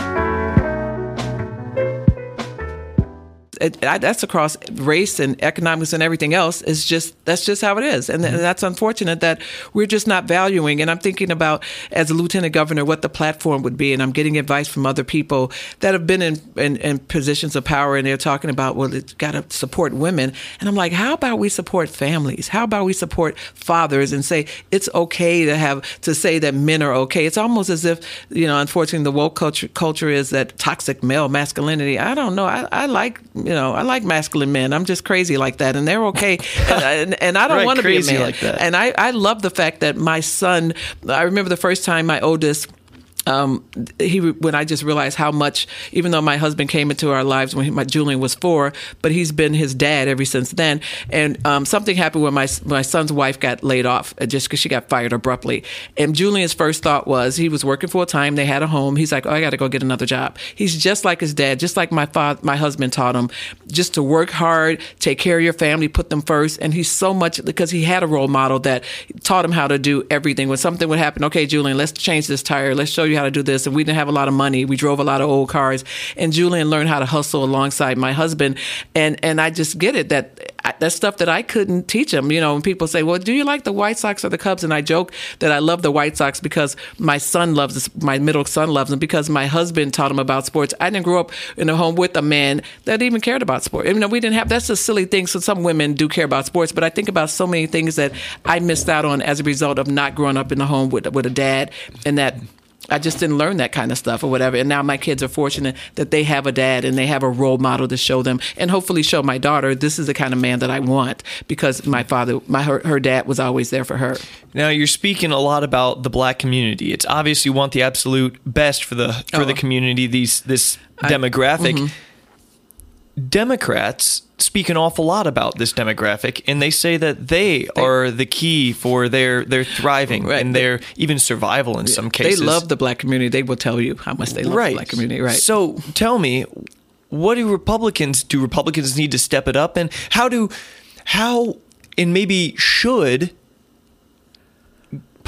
Speaker 2: It, I, that's across race and economics and everything else. Is just that's just how it is, and, th- and that's unfortunate that we're just not valuing. And I'm thinking about, as a lieutenant governor, what the platform would be, and I'm getting advice from other people that have been in, in, in positions of power, and they're talking about, well, it's got to support women, and I'm like, how about we support families? How about we support fathers and say it's okay to have to say that men are okay? It's almost as if, you know, unfortunately, the woke culture culture is that toxic male masculinity. I don't know. I, I like. You know, I like masculine men. I'm just crazy like that, and they're okay. and, and, and I don't
Speaker 1: right,
Speaker 2: want to be a man.
Speaker 1: Like that.
Speaker 2: And I, I love the fact that my son. I remember the first time my oldest. Um, he when I just realized how much, even though my husband came into our lives when he, my Julian was four, but he's been his dad ever since then. And um, something happened when my my son's wife got laid off just because she got fired abruptly. And Julian's first thought was, he was working full time. They had a home. He's like, oh, I got to go get another job. He's just like his dad, just like my father, my husband taught him, just to work hard, take care of your family, put them first. And he's so much because he had a role model that taught him how to do everything. When something would happen, okay, Julian, let's change this tire. Let's show you how to do this. And we didn't have a lot of money. We drove a lot of old cars. And Julian learned how to hustle alongside my husband. And and I just get it that that's stuff that I couldn't teach him. You know, when people say, well, do you like the White Sox or the Cubs? And I joke that I love the White Sox because my son loves this, my middle son loves them because my husband taught him about sports. I didn't grow up in a home with a man that even cared about sports. You know, we didn't have, that's a silly thing. So some women do care about sports, but I think about so many things that I missed out on as a result of not growing up in a home with, with a dad, and that I just didn't learn that kind of stuff or whatever. And now my kids are fortunate that they have a dad and they have a role model to show them, and hopefully show my daughter this is the kind of man that I want, because my father, my her, her dad was always there for her.
Speaker 1: Now you're speaking a lot about the Black community. It's obvious you want the absolute best for the for oh. the community, these this demographic. I, mm-hmm. Democrats speak an awful lot about this demographic, and they say that they, they are the key for their their thriving right. and their even survival in some cases.
Speaker 2: They love the Black community. They will tell you how much they love right. the Black community. Right.
Speaker 1: So tell me, what do Republicans do? Republicans need to step it up, and how do how and maybe should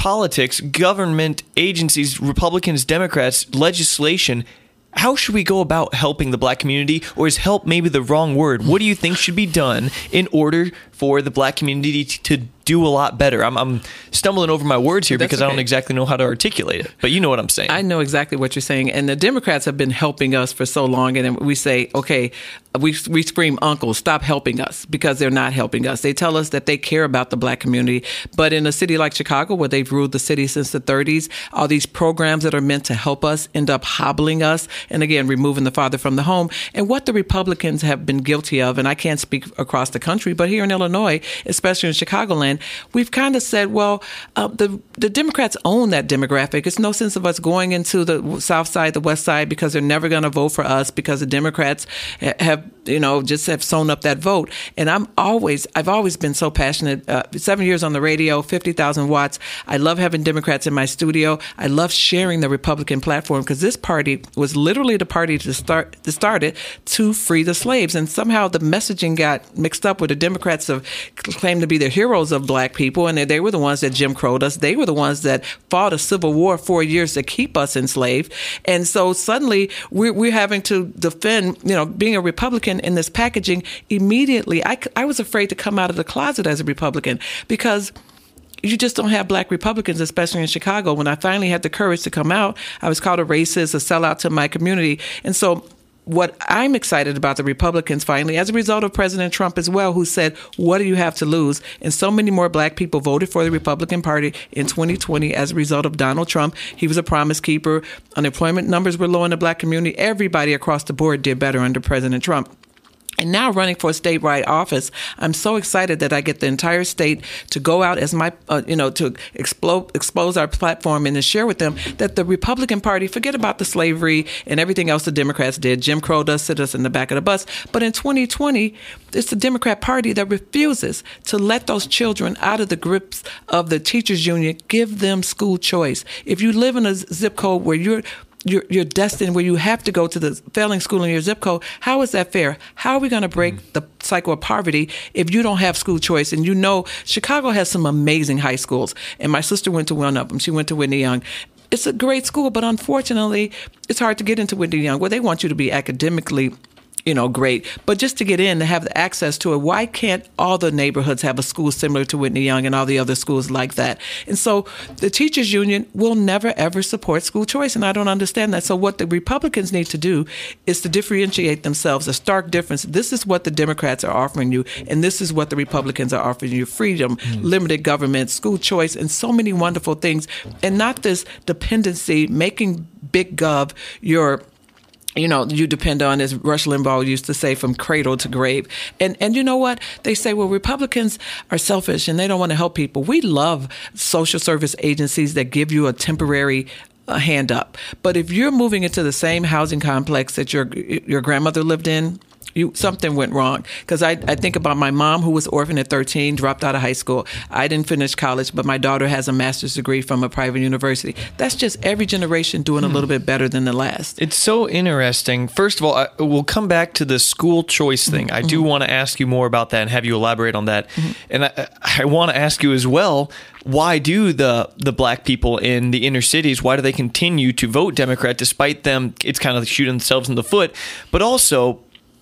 Speaker 1: politics, government agencies, Republicans, Democrats, legislation, how should we go about helping the black community? Or is help maybe the wrong word? What do you think should be done in order for the black community to do a lot better? I'm, I'm stumbling over my words here
Speaker 2: That's
Speaker 1: because
Speaker 2: okay.
Speaker 1: I don't exactly know how to articulate it, but you know what I'm saying.
Speaker 2: I know exactly what you're saying. And the Democrats have been helping us for so long. And then we say, okay, we we scream, uncle, stop helping us, because they're not helping us. They tell us that they care about the black community. But in a city like Chicago, where they've ruled the city since the thirties, all these programs that are meant to help us end up hobbling us. And again, removing the father from the home. And what the Republicans have been guilty of, and I can't speak across the country, but here in Illinois, especially in Chicagoland, we've kind of said, well, uh, the the Democrats own that demographic. It's no sense of us going into the South Side, the West Side, because they're never going to vote for us, because the Democrats have, you know, just have sewn up that vote. And I'm always, I've always been so passionate. Uh, seven years on the radio, fifty thousand watts. I love having Democrats in my studio. I love sharing the Republican platform, because this party was literally the party to start to start it to free the slaves. And somehow the messaging got mixed up, where the Democrats have claimed to be the heroes of black people, and they, they were the ones that Jim Crowed us. They were the ones that fought a civil war for years to keep us enslaved. And so suddenly we're, we're having to defend, you know, being a Republican in this packaging. Immediately, I, I was afraid to come out of the closet as a Republican, because you just don't have black Republicans, especially in Chicago. When I finally had the courage to come out, I was called a racist, a sellout to my community. And so what I'm excited about the Republicans finally, as a result of President Trump as well, who said, what do you have to lose? And so many more black people voted for the Republican Party in twenty twenty as a result of Donald Trump. He was a promise keeper. Unemployment numbers were low in the black community. Everybody across the board did better under President Trump. And now running for a statewide office, I'm so excited that I get the entire state to go out as my, uh, you know, to explode, expose our platform and to share with them that the Republican Party, forget about the slavery and everything else the Democrats did. Jim Crow does sit us in the back of the bus. But in twenty twenty, it's the Democrat Party that refuses to let those children out of the grips of the teachers union, give them school choice. If you live in a zip code where you're You're, you're destined, where you have to go to the failing school in your zip code, how is that fair? How are we going to break mm. the cycle of poverty if you don't have school choice? And you know, Chicago has some amazing high schools. And my sister went to one of them. She went to Whitney Young. It's a great school, but unfortunately, it's hard to get into Whitney Young, where they want you to be academically, you know, great. But just to get in, to have the access to it, why can't all the neighborhoods have a school similar to Whitney Young and all the other schools like that? And so the teachers union will never, ever support school choice. And I don't understand that. So what the Republicans need to do is to differentiate themselves, a stark difference. This is what the Democrats are offering you, and this is what the Republicans are offering you: freedom, mm. limited government, school choice, and so many wonderful things. And not this dependency, making big gov your you know, you depend on, as Rush Limbaugh used to say, from cradle to grave. And and you know what? They say, well, Republicans are selfish and they don't want to help people. We love social service agencies that give you a temporary uh, hand up. But if you're moving into the same housing complex that your your grandmother lived in, You, something went wrong. Because I, I think about my mom, who was orphaned at thirteen, dropped out of high school. I didn't finish college, but my daughter has a master's degree from a private university. That's just every generation doing a little bit better than the last.
Speaker 1: It's so interesting. First of all, I, we'll come back to the school choice thing. I do mm-hmm. want to ask you more about that and have you elaborate on that. Mm-hmm. And I, I want to ask you as well, why do the, the black people in the inner cities, why do they continue to vote Democrat despite them? It's kind of shooting themselves in the foot. But also,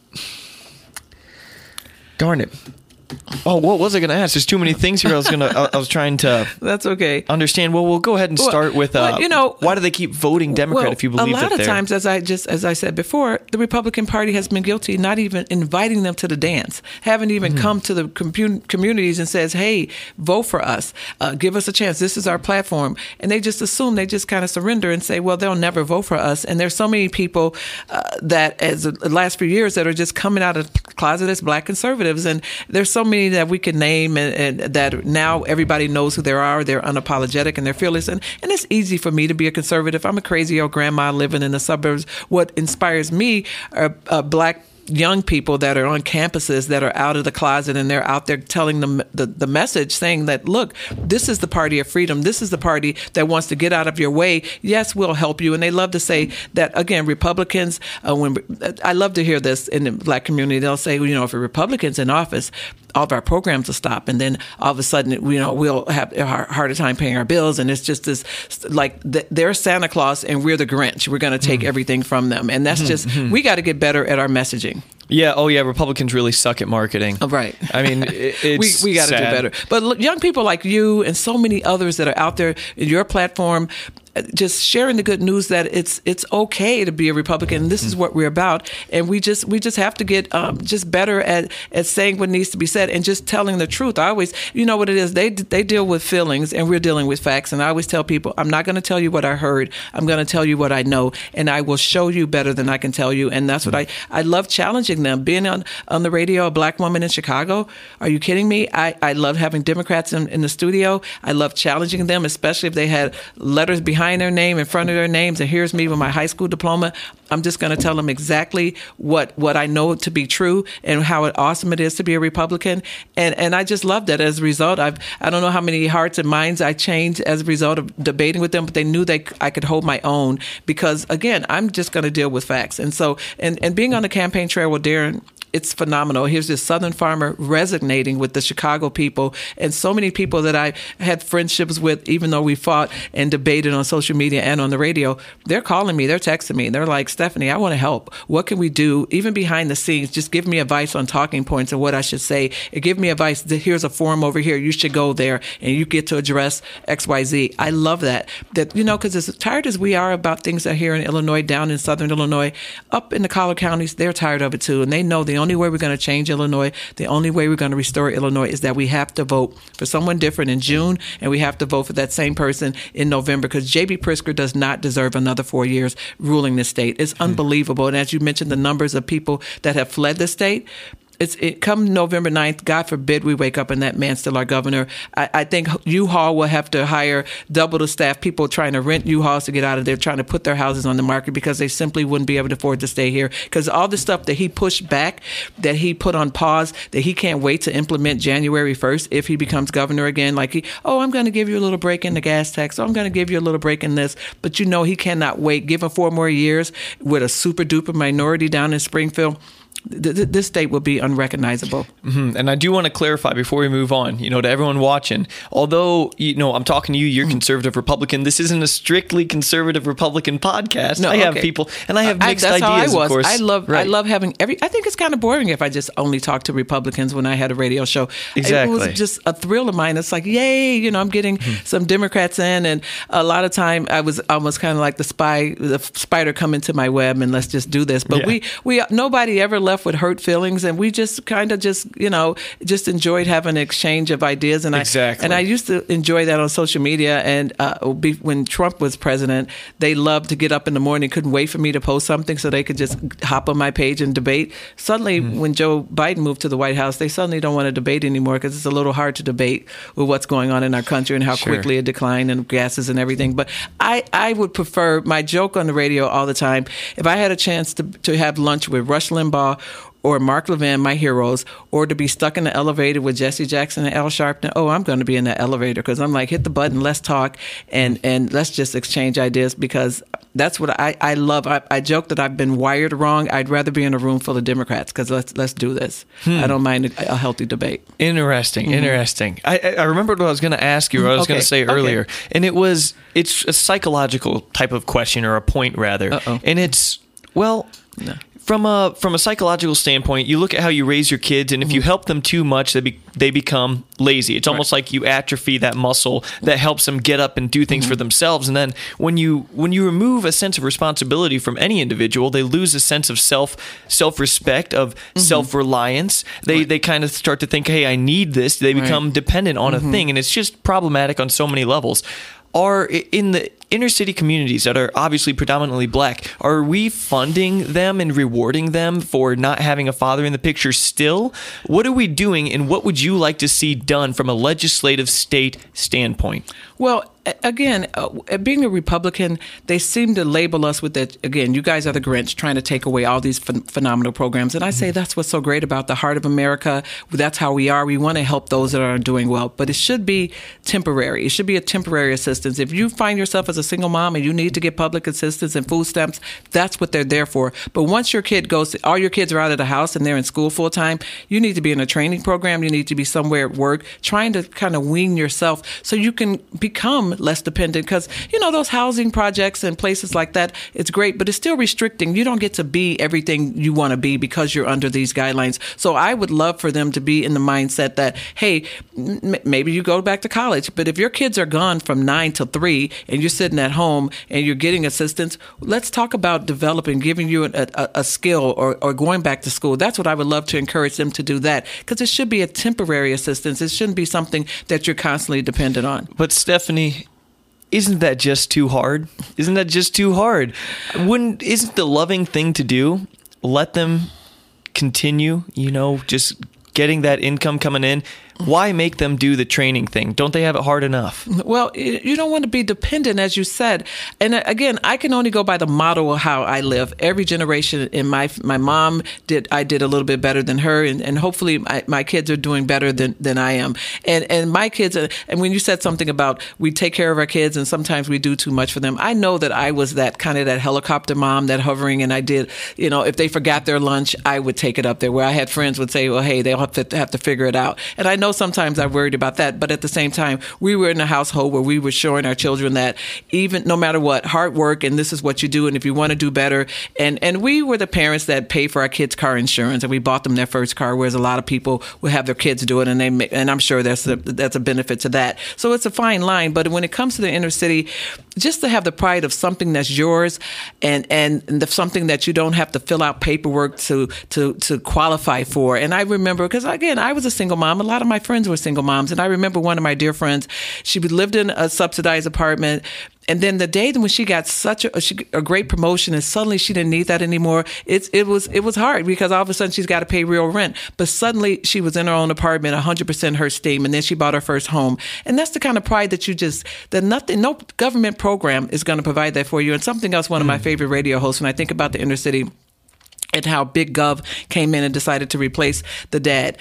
Speaker 1: darn it. Oh, what was I going to ask? There's too many things here. I was going to. I was trying to.
Speaker 2: That's okay.
Speaker 1: Understand. Well, we'll go ahead and start with. Uh,
Speaker 2: well, you know,
Speaker 1: why do they keep voting Democrat
Speaker 2: well,
Speaker 1: if you believe that?
Speaker 2: A lot
Speaker 1: that
Speaker 2: of times, as I just as I said before, the Republican Party has been guilty not even inviting them to the dance, haven't even mm-hmm. come to the commun- communities and says, "Hey, vote for us, uh, give us a chance. This is our platform." And they just assume, they just kind of surrender and say, "Well, they'll never vote for us." And there's so many people uh, that, as the last few years, that are just coming out of the closet as black conservatives, and there's so many that we can name, and, and that now everybody knows who they are. They're unapologetic and they're fearless. And, and it's easy for me to be a conservative. I'm a crazy old grandma living in the suburbs. What inspires me are uh, black young people that are on campuses, that are out of the closet, and they're out there telling them the, the message, saying that, look, this is the party of freedom. This is the party that wants to get out of your way. Yes, we'll help you. And they love to say that, again, Republicans, uh, when I love to hear this in the black community, they'll say, well, you know, if a Republican's in office, all of our programs will stop, and then all of a sudden, you know, we'll have a harder time paying our bills, and it's just this like they're Santa Claus and we're the Grinch. We're going to take mm. everything from them, and that's just mm-hmm. we got to get better at our messaging.
Speaker 1: Yeah. Oh, yeah. Republicans really suck at marketing.
Speaker 2: Oh, right.
Speaker 1: I mean, it, it's
Speaker 2: we we got to do better. But look, young people like you and so many others that are out there in your platform, just sharing the good news that it's it's okay to be a Republican. This is what we're about, and we just we just have to get um, just better at, at saying what needs to be said and just telling the truth. I always, you know what it is, they they deal with feelings and we're dealing with facts. And I always tell people, I'm not going to tell you what I heard. I'm going to tell you what I know, and I will show you better than I can tell you. And that's what I I love challenging them. Being on on the radio, a black woman in Chicago. Are you kidding me? I I love having Democrats in, in the studio. I love challenging them, especially if they had letters behind their name in front of their names, and here's me with my high school diploma. I'm just going to tell them exactly what what I know to be true and how awesome it is to be a Republican. And and I just love that. As a result, I've I don't know how many hearts and minds I changed as a result of debating with them, but they knew they I could hold my own because, again, I'm just going to deal with facts. And so and, and being on the campaign trail with Darren, it's phenomenal. Here's this Southern farmer resonating with the Chicago people, and so many people that I had friendships with, even though we fought and debated on social media and on the radio, they're calling me, they're texting me. They're like, Stephanie, I want to help. What can we do? Even behind the scenes, just give me advice on talking points and what I should say. And give me advice. Here's a forum over here. You should go there and you get to address X, Y, Z. I love that. That, you know, because as tired as we are about things that are here in Illinois, down in Southern Illinois, up in the collar counties, they're tired of it too. And they know the only way we're going to change Illinois, the only way we're going to restore Illinois is that we have to vote for someone different in June, and we have to vote for that same person in November, because J B. Pritzker does not deserve another four years ruling the state. It's mm-hmm. unbelievable. And as you mentioned, the numbers of people that have fled the state, It's it, come November ninth, God forbid we wake up and that man's still our governor. I, I think U-Haul will have to hire double the staff, people trying to rent U-Hauls to get out of there, trying to put their houses on the market because they simply wouldn't be able to afford to stay here. Because all the stuff that he pushed back, that he put on pause, that he can't wait to implement January first if he becomes governor again. Like, he, oh, I'm going to give you a little break in the gas tax. Oh, I'm going to give you a little break in this. But you know he cannot wait. Give him four more years with a super-duper minority down in Springfield. This state will be unrecognizable.
Speaker 1: Mm-hmm. And I do want to clarify before we move on, you know, to everyone watching, although, you know, I'm talking to you, you're mm-hmm. conservative Republican. This isn't a strictly conservative Republican podcast.
Speaker 2: No,
Speaker 1: I have
Speaker 2: okay.
Speaker 1: people, and I have mixed
Speaker 2: I, that's
Speaker 1: ideas,
Speaker 2: how I was.
Speaker 1: of course.
Speaker 2: I love,
Speaker 1: right.
Speaker 2: I love having every, I think it's kind of boring if I just only talk to Republicans when I had a radio show.
Speaker 1: Exactly.
Speaker 2: It was just a thrill of mine. It's like, yay, you know, I'm getting mm-hmm. some Democrats in, and a lot of time I was almost kind of like the spy, the spider coming to my web and let's just do this. But yeah. we, we, nobody ever left with hurt feelings. And we just kind of just, you know, just enjoyed having an exchange of ideas. And
Speaker 1: exactly.
Speaker 2: I and I used to enjoy that on social media. And uh, be, when Trump was president, they loved to get up in the morning, couldn't wait for me to post something so they could just hop on my page and debate. Suddenly, mm-hmm. when Joe Biden moved to the White House, they suddenly don't want to debate anymore because it's a little hard to debate with what's going on in our country and how
Speaker 1: sure.
Speaker 2: quickly it declined and gases and everything. But I, I would prefer, my joke on the radio all the time, if I had a chance to, to have lunch with Rush Limbaugh or Mark Levin, my heroes, or to be stuck in the elevator with Jesse Jackson and Al Sharpton, oh, I'm going to be in that elevator because I'm like, hit the button, let's talk, and, and let's just exchange ideas because that's what I, I love. I, I joke that I've been wired wrong. I'd rather be in a room full of Democrats because let's let's do this. Hmm. I don't mind a, a healthy debate.
Speaker 1: Interesting, mm-hmm. interesting. I, I remembered what I was going to ask you, or what I was
Speaker 2: okay.
Speaker 1: going to say earlier,
Speaker 2: okay.
Speaker 1: and it was, it's a psychological type of question, or a point rather,
Speaker 2: Uh-oh.
Speaker 1: and it's, well...
Speaker 2: No.
Speaker 1: From a from a psychological standpoint, you look at how you raise your kids, and if you help them too much, they be, they become lazy. It's almost right. like you atrophy that muscle that helps them get up and do things mm-hmm. for themselves. And then when you when you remove a sense of responsibility from any individual, they lose a sense of self self respect, of mm-hmm. self reliance. They right. they kind of start to think, hey, I need this. They become right. dependent on mm-hmm. a thing, and it's just problematic on so many levels. Are in the inner city communities that are obviously predominantly black, are we funding them and rewarding them for not having a father in the picture still? What are we doing, and what would you like to see done from a legislative state standpoint?
Speaker 2: Well, again, uh, being a Republican, they seem to label us with that. Again, you guys are the Grinch trying to take away all these ph- phenomenal programs. And I say that's what's so great about the heart of America. That's how we are. We want to help those that are doing well. But it should be temporary. It should be a temporary assistance. If you find yourself as a single mom and you need to get public assistance and food stamps, that's what they're there for. But once your kid goes, to, all your kids are out of the house and they're in school full time, you need to be in a training program. You need to be somewhere at work, trying to kind of wean yourself so you can become less dependent. Because, you know, those housing projects and places like that, it's great, but it's still restricting. You don't get to be everything you want to be because you're under these guidelines. So I would love for them to be in the mindset that, hey, m- maybe you go back to college, but if your kids are gone from nine till three and you're sitting at home and you're getting assistance, let's talk about developing, giving you a, a, a skill or, or going back to school. That's what I would love to encourage them to do that, because it should be a temporary assistance. It shouldn't be something that you're constantly dependent on.
Speaker 1: But Stephanie, isn't that just too hard? Isn't that just too hard? Wouldn't isn't the loving thing to do? Let them continue, you know, just getting that income coming in. Why make them do the training thing? Don't they have it hard enough?
Speaker 2: Well, you don't want to be dependent, as you said. And again, I can only go by the model of how I live. Every generation, in my my mom did, I did a little bit better than her, and, and hopefully my, my kids are doing better than, than I am. And and my kids, are, and when you said something about we take care of our kids and sometimes we do too much for them, I know that I was that kind of that helicopter mom, that hovering, and I did, you know, if they forgot their lunch, I would take it up there, where I had friends would say, well, hey, they'll have to, have to figure it out. And I know sometimes I worried about that, but at the same time, we were in a household where we were showing our children that even no matter what, hard work, and this is what you do, and if you want to do better, and and we were the parents that paid for our kids' car insurance, and we bought them their first car, whereas a lot of people will have their kids do it, and they and I'm sure that's a, that's a benefit to that. So it's a fine line, but when it comes to the inner city, just to have the pride of something that's yours, and and the, something that you don't have to fill out paperwork to to to qualify for. And I remember, because again, I was a single mom. A lot of my friends were single moms. And I remember one of my dear friends, she lived in a subsidized apartment. And then the day when she got such a, she, a great promotion and suddenly she didn't need that anymore, it's, it was it was hard, because all of a sudden she's got to pay real rent. But suddenly she was in her own apartment, one hundred percent her steam, and then she bought her first home. And that's the kind of pride that you just, that nothing, no government program is going to provide that for you. And something else, one of my favorite radio hosts, when I think about the inner city and how Big Gov came in and decided to replace the dad.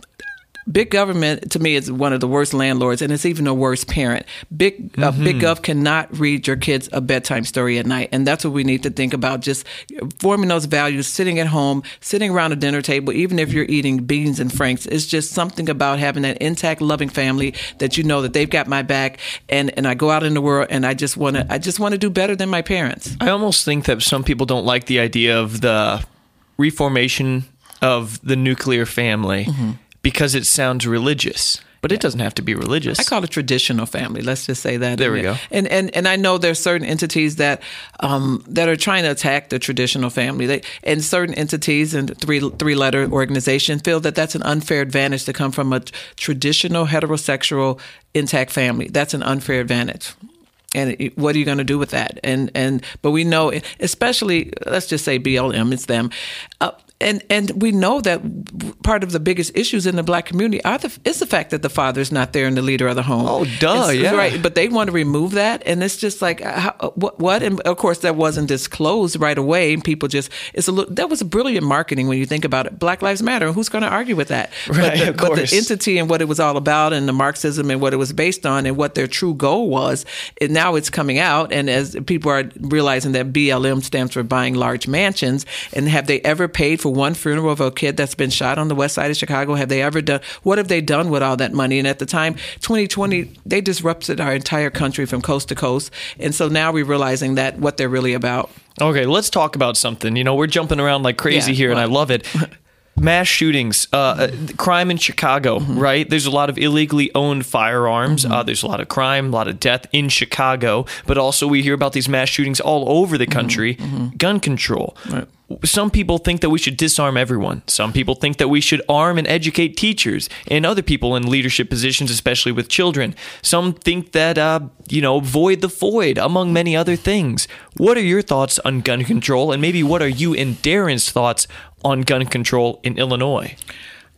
Speaker 2: Big government, to me, is one of the worst landlords, and it's even a worse parent. Big uh, mm-hmm. Big Gov cannot read your kids a bedtime story at night, and that's what we need to think about, just forming those values, sitting at home, sitting around a dinner table, even if you're eating beans and franks. It's just something about having that intact, loving family that you know that they've got my back, and, and I go out in the world, and I just want to I just want to do better than my parents.
Speaker 1: I almost think that some people don't like the idea of the reformation of the nuclear family. Mm-hmm. Because it sounds religious, but it doesn't have to be religious.
Speaker 2: I call it traditional family. Let's just say that.
Speaker 1: There we go.
Speaker 2: And and and I know there's certain entities that um, that are trying to attack the traditional family. They, and certain entities and three three letter organizations feel that that's an unfair advantage to come from a traditional heterosexual intact family. That's an unfair advantage. And what are you going to do with that? And and but we know, especially, let's just say B L M, it's them. Uh, And and we know that part of the biggest issues in the black community are the, is the fact that the father's not there and the leader of the home.
Speaker 1: Oh, duh,
Speaker 2: it's,
Speaker 1: yeah.
Speaker 2: Right, but they want to remove that, and it's just like, how, what, what? And of course, that wasn't disclosed right away, and people just, it's a little, that was a brilliant marketing when you think about it. Black Lives Matter, who's going to argue with that?
Speaker 1: Right,
Speaker 2: but the,
Speaker 1: of course.
Speaker 2: But the entity and what it was all about, and the Marxism and what it was based on, and what their true goal was, and now it's coming out, and as people are realizing that B L M stands for buying large mansions, and have they ever paid for one funeral of a kid that's been shot on the west side of Chicago? Have they ever done, what have they done with all that money? And at the time, twenty twenty, they disrupted our entire country from coast to coast. And so now we're realizing that what they're really about.
Speaker 1: Okay, let's talk about something. You know, we're jumping around like crazy
Speaker 2: Yeah,
Speaker 1: here,
Speaker 2: well.
Speaker 1: and I love it. Mass shootings, uh, crime in Chicago, mm-hmm. right? There's a lot of illegally owned firearms. Mm-hmm. Uh, there's a lot of crime, a lot of death in Chicago. But also we hear about these mass shootings all over the country. Mm-hmm. Gun control. Right. Some people think that we should disarm everyone. Some people think that we should arm and educate teachers and other people in leadership positions, especially with children. Some think that, uh, you know, void the void, among many other things. What are your thoughts on gun control? And maybe what are you and Darren's thoughts on gun control in Illinois?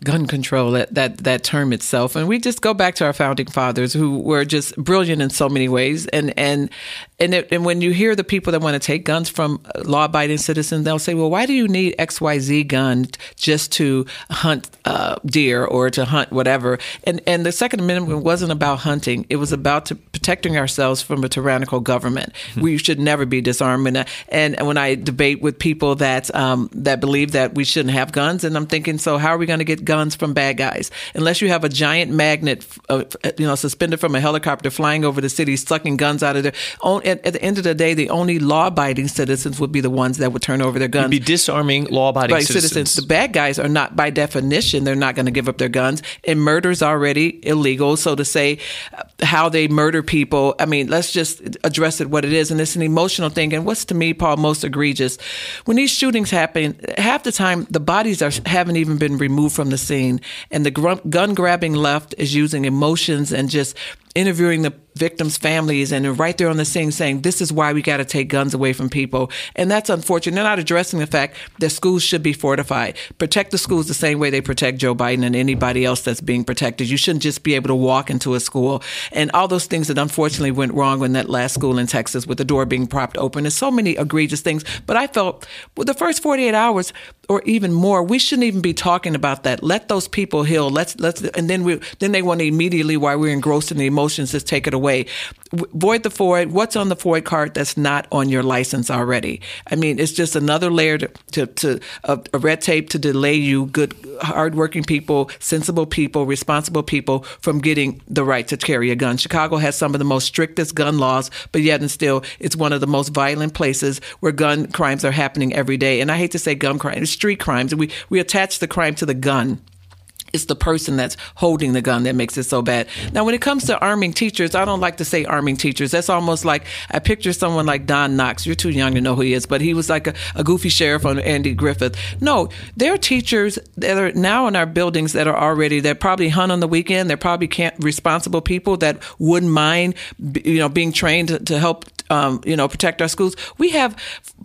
Speaker 2: gun control, that, that that term itself. And we just go back to our founding fathers, who were just brilliant in so many ways. And and and, it, and when you hear the people that want to take guns from law-abiding citizens, they'll say, well, why do you need X Y Z gun just to hunt uh, deer or to hunt whatever? And and the Second Amendment wasn't about hunting. It was about to protecting ourselves from a tyrannical government. Mm-hmm. We should never be disarmed. And, and when I debate with people that um, that believe that we shouldn't have guns, and I'm thinking, so how are we going to get guns from bad guys? Unless you have a giant magnet, uh, you know, suspended from a helicopter flying over the city, sucking guns out of there. At, at the end of the day, the only law-abiding citizens would be the ones that would turn over their guns.
Speaker 1: You'd be disarming law-abiding
Speaker 2: right,
Speaker 1: citizens.
Speaker 2: citizens. The bad guys are not, by definition, they're not going to give up their guns. And murder's already illegal. So to say how they murder people, I mean, let's just address it what it is. And it's an emotional thing. And what's, to me, Paul, most egregious, when these shootings happen, half the time the bodies are haven't even been removed from the scene, and the gr- gun grabbing left is using emotions and just interviewing the victims' families, and right there on the scene saying, this is why we got to take guns away from people. And that's unfortunate. They're not addressing the fact that schools should be fortified. Protect the schools the same way they protect Joe Biden and anybody else that's being protected. You shouldn't just be able to walk into a school. And all those things that unfortunately went wrong in that last school in Texas with the door being propped open. There's so many egregious things. But I felt well, the first forty-eight hours or even more, we shouldn't even be talking about that. Let those people heal. Let's let's and then we then they want to immediately, while we're engrossed in the emotions, just take it away. Void the FOID. What's on the FOID card that's not on your license already? I mean, it's just another layer to, to, to a, a red tape to delay you, good, hardworking people, sensible people, responsible people, from getting the right to carry a gun. Chicago has some of the most strictest gun laws, but yet and still, it's one of the most violent places where gun crimes are happening every day. And I hate to say gun crime, it's street crimes. We we attach the crime to the gun. It's the person that's holding the gun that makes it so bad. Now, when it comes to arming teachers, I don't like to say arming teachers. That's almost like, I picture someone like Don Knotts. You're too young to know who he is, but he was like a, a goofy sheriff on Andy Griffith. No, there are teachers that are now in our buildings that are already, that probably hunt on the weekend. They're probably can't, responsible people that wouldn't mind, you know, being trained to, to help, um, you know, protect our schools. We have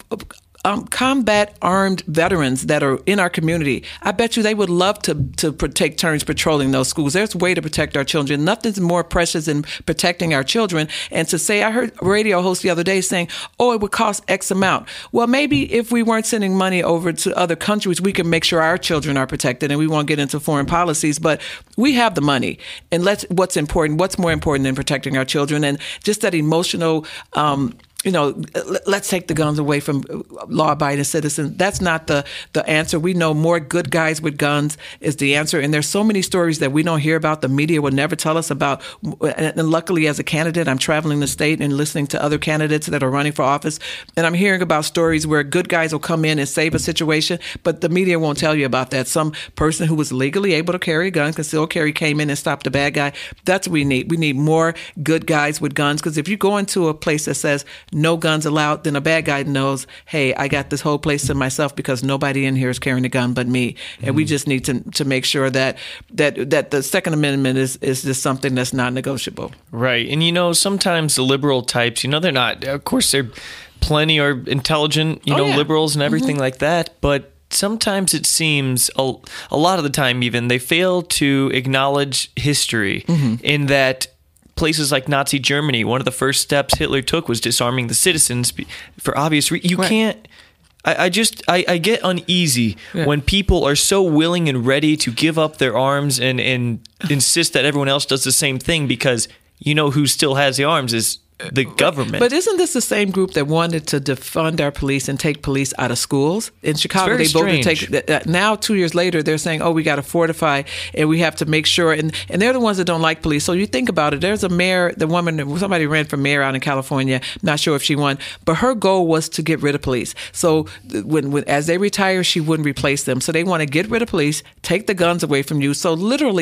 Speaker 2: Um, combat armed veterans that are in our community. I bet you they would love to to take turns patrolling those schools. There's a way to protect our children. Nothing's more precious than protecting our children. And to say, I heard a radio host the other day saying, oh, it would cost X amount. Well, maybe if we weren't sending money over to other countries, we can make sure our children are protected, and we won't get into foreign policies. But we have the money. And let's, what's important, what's more important than protecting our children? And just that emotional, um, you know, let's take the guns away from law-abiding citizens. That's not the, the answer. We know more good guys with guns is the answer. And there's so many stories that we don't hear about. The media will never tell us about. And luckily, as a candidate, I'm traveling the state and listening to other candidates that are running for office. And I'm hearing about stories where good guys will come in and save a situation, but the media won't tell you about that. Some person who was legally able to carry a gun, concealed carry, came in and stopped a bad guy. That's what we need. We need more good guys with guns. Because if you go into a place that says no guns allowed, then a bad guy knows, hey, I got this whole place to myself because nobody in here is carrying a gun but me. And mm-hmm. we just need to to make sure that that that the Second Amendment is, is just something that's not negotiable.
Speaker 1: Right. And, you know, sometimes the liberal types, you know, they're not, of course, they're plenty are intelligent, you
Speaker 2: oh,
Speaker 1: know,
Speaker 2: yeah.
Speaker 1: liberals and everything
Speaker 2: mm-hmm.
Speaker 1: like that. But sometimes it seems, a, a lot of the time even, they fail to acknowledge history mm-hmm. in that places like Nazi Germany, one of the first steps Hitler took was disarming the citizens for obvious reasons. You right. can't, I, I just, I, I get uneasy yeah. when people are so willing and ready to give up their arms and, and insist that everyone else does the same thing, because you know who still has the arms is the government.
Speaker 2: But isn't this the same group that wanted to defund our police and take police out of schools? In Chicago, they voted to take. Now, two years later, they're saying, "Oh, we got to fortify and we have to make sure." And and they're the ones that don't like police. So you think about it. There's a mayor, the woman, somebody ran for mayor out in California. Not sure if she won, but her goal was to get rid of police. So when, when as they retire, she wouldn't replace them. So they want to get rid of police, take the guns away from you. So literally,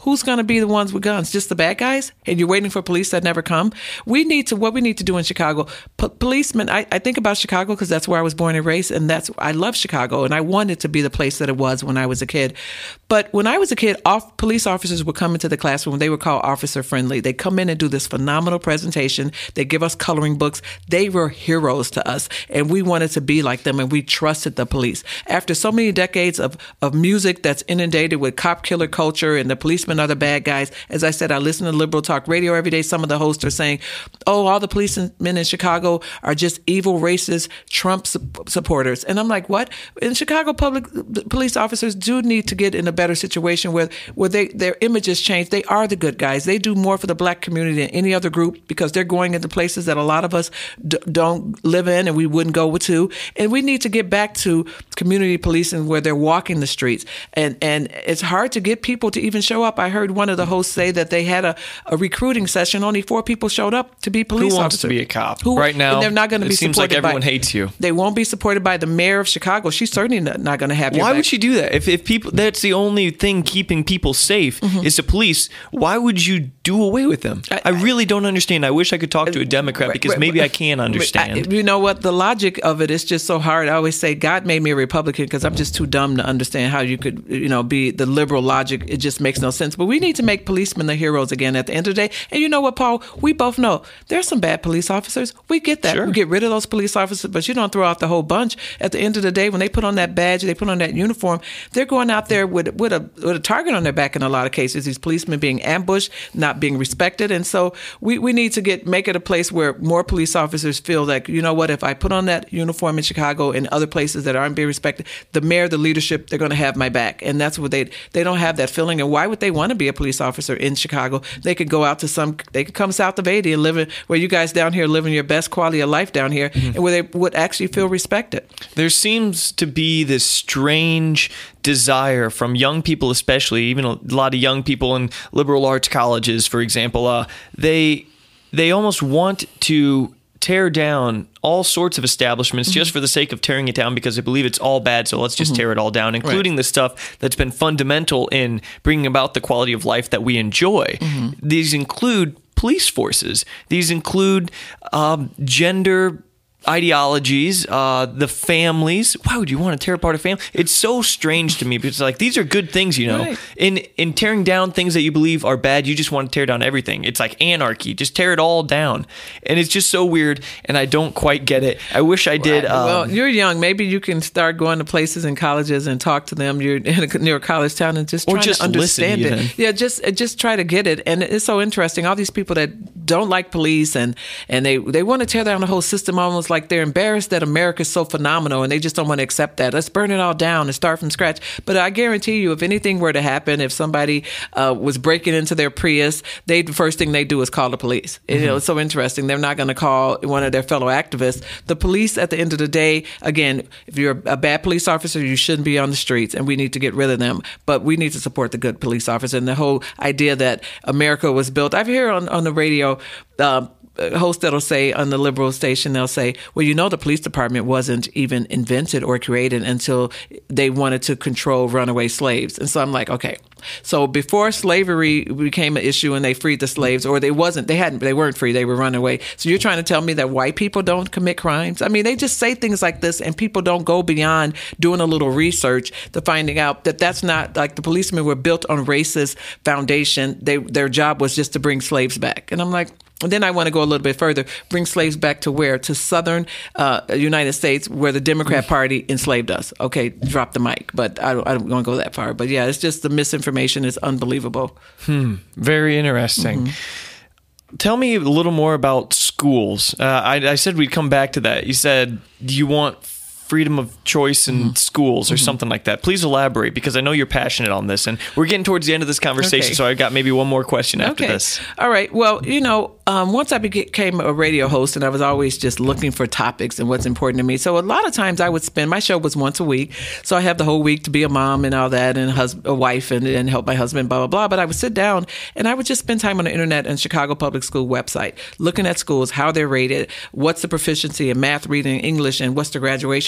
Speaker 2: who's going to be the ones with guns? Just the bad guys? And you're waiting for police that never come? We need to, what we need to do in Chicago, p- policemen, I, I think about Chicago because that's where I was born and raised, and that's, I love Chicago, and I wanted to be the place that it was when I was a kid. But when I was a kid, off, police officers would come into the classroom. They were called officer friendly. They'd come in and do this phenomenal presentation. They'd give us coloring books. They were heroes to us, and we wanted to be like them, and we trusted the police. After so many decades of, of music that's inundated with cop killer culture and the policemen are the bad guys, as I said, I listen to liberal talk radio every day. Some of the hosts are saying, oh, all the policemen in Chicago are just evil, racist Trump su- supporters. And I'm like, what? In Chicago, public police officers do need to get in a better situation where, where they, their images change. They are the good guys. They do more for the black community than any other group because they're going into places that a lot of us d- don't live in and we wouldn't go to. And we need to get back to community policing where they're walking the streets. And and it's hard to get people to even show up. I heard one of the hosts say that they had a, a recruiting session. Only four people showed up to be police officers.
Speaker 1: Who wants to be a cop?
Speaker 2: Who,
Speaker 1: right now,
Speaker 2: and they're not going to
Speaker 1: it
Speaker 2: be
Speaker 1: seems
Speaker 2: supported
Speaker 1: like everyone
Speaker 2: by,
Speaker 1: hates you.
Speaker 2: They won't be supported by the mayor of Chicago. She's certainly not, not going to have your
Speaker 1: Why
Speaker 2: back.
Speaker 1: would she do that? If if people, that's the only thing keeping people safe mm-hmm. is the police. Why would you do away with them? I, I really don't understand. I wish I could talk to a Democrat because
Speaker 2: right,
Speaker 1: maybe
Speaker 2: right,
Speaker 1: I can understand.
Speaker 2: I, you know what? The logic of it is just so hard. I always say God made me a Republican because I'm just too dumb to understand how you could, you know, be the liberal logic. It just makes no sense. But we need to make policemen the heroes again at the end of the day. And you know what, Paul? We both know there's some bad police officers. We get that.
Speaker 1: Sure.
Speaker 2: We get rid of those police officers, but you don't throw out the whole bunch. At the end of the day, when they put on that badge, they put on that uniform, they're going out there with with a with a target on their back in a lot of cases. These policemen being ambushed, not being respected. And so we, we need to get make it a place where more police officers feel like, you know what, if I put on that uniform in Chicago and other places that aren't being respected, the mayor, the leadership, they're going to have my back. And that's what they they don't have that feeling. And why would they want to be a police officer in Chicago? They could go out to some, they could come south of eighty and live in, where you guys down here living your best quality of life down here, mm-hmm. and where they would actually feel respected.
Speaker 1: There seems to be this strange desire from young people, especially, even a lot of young people in liberal arts colleges, for example, uh, they they almost want to tear down all sorts of establishments mm-hmm. just for the sake of tearing it down because they believe it's all bad, so let's just mm-hmm. tear it all down, including right. the stuff that's been fundamental in bringing about the quality of life that we enjoy. Mm-hmm. These include police forces. These include um, gender ideologies, uh, the families. Why would you want to tear apart a family? It's so strange to me because like these are good things, you know. Right. In in tearing down things that you believe are bad, you just want to tear down everything. It's like anarchy. Just tear it all down. And it's just so weird, and I don't quite get it. I wish I did.
Speaker 2: Right.
Speaker 1: Um,
Speaker 2: well, you're young. Maybe you can start going to places and colleges and talk to them. You're in a, near a college town and just try to understand it.
Speaker 1: Even.
Speaker 2: Yeah, just just try to get it. And it's so interesting. All these people that don't like police and and they they want to tear down the whole system almost like they're embarrassed that America is so phenomenal and they just don't want to accept that. Let's burn it all down and start from scratch. But I guarantee you, if anything were to happen, if somebody uh, was breaking into their Prius, they the first thing they do is call the police. Mm-hmm. You know, it's so interesting. They're not going to call one of their fellow activists. The police, at the end of the day, again, if you're a bad police officer, you shouldn't be on the streets, and we need to get rid of them. But we need to support the good police officer. And the whole idea that America was built, I've heard on, on the radio, uh, a host that'll say on the liberal station, they'll say, well, you know, the police department wasn't even invented or created until they wanted to control runaway slaves. And so I'm like, okay, so before slavery became an issue and they freed the slaves, or they wasn't, they hadn't, they weren't free, they were runaway. So you're trying to tell me that white people don't commit crimes? I mean, they just say things like this and people don't go beyond doing a little research to finding out that that's not, like the policemen were built on racist foundation. They, their job was just to bring slaves back. And I'm like, and then I want to go a little bit further, bring slaves back to where? To southern uh, United States, where the Democrat Party enslaved us. Okay, drop the mic, but I don't, I don't want to go that far. But yeah, it's just the misinformation is unbelievable.
Speaker 1: Hmm. Very interesting. Mm-hmm. Tell me a little more about schools. Uh, I, I said we'd come back to that. You said you want freedom of choice in mm-hmm. schools or mm-hmm. something like that. Please elaborate, because I know you're passionate on this, and we're getting towards the end of this conversation, okay. so I got maybe one more question after
Speaker 2: okay.
Speaker 1: this.
Speaker 2: All right. Well, you know, um, once I became a radio host, and I was always just looking for topics and what's important to me. So a lot of times I would spend, my show was once a week, so I have the whole week to be a mom and all that, and hus- a wife and, and help my husband, blah, blah, blah. But I would sit down and I would just spend time on the internet and Chicago Public School website, looking at schools, how they're rated, what's the proficiency in math, reading, English, and what's the graduation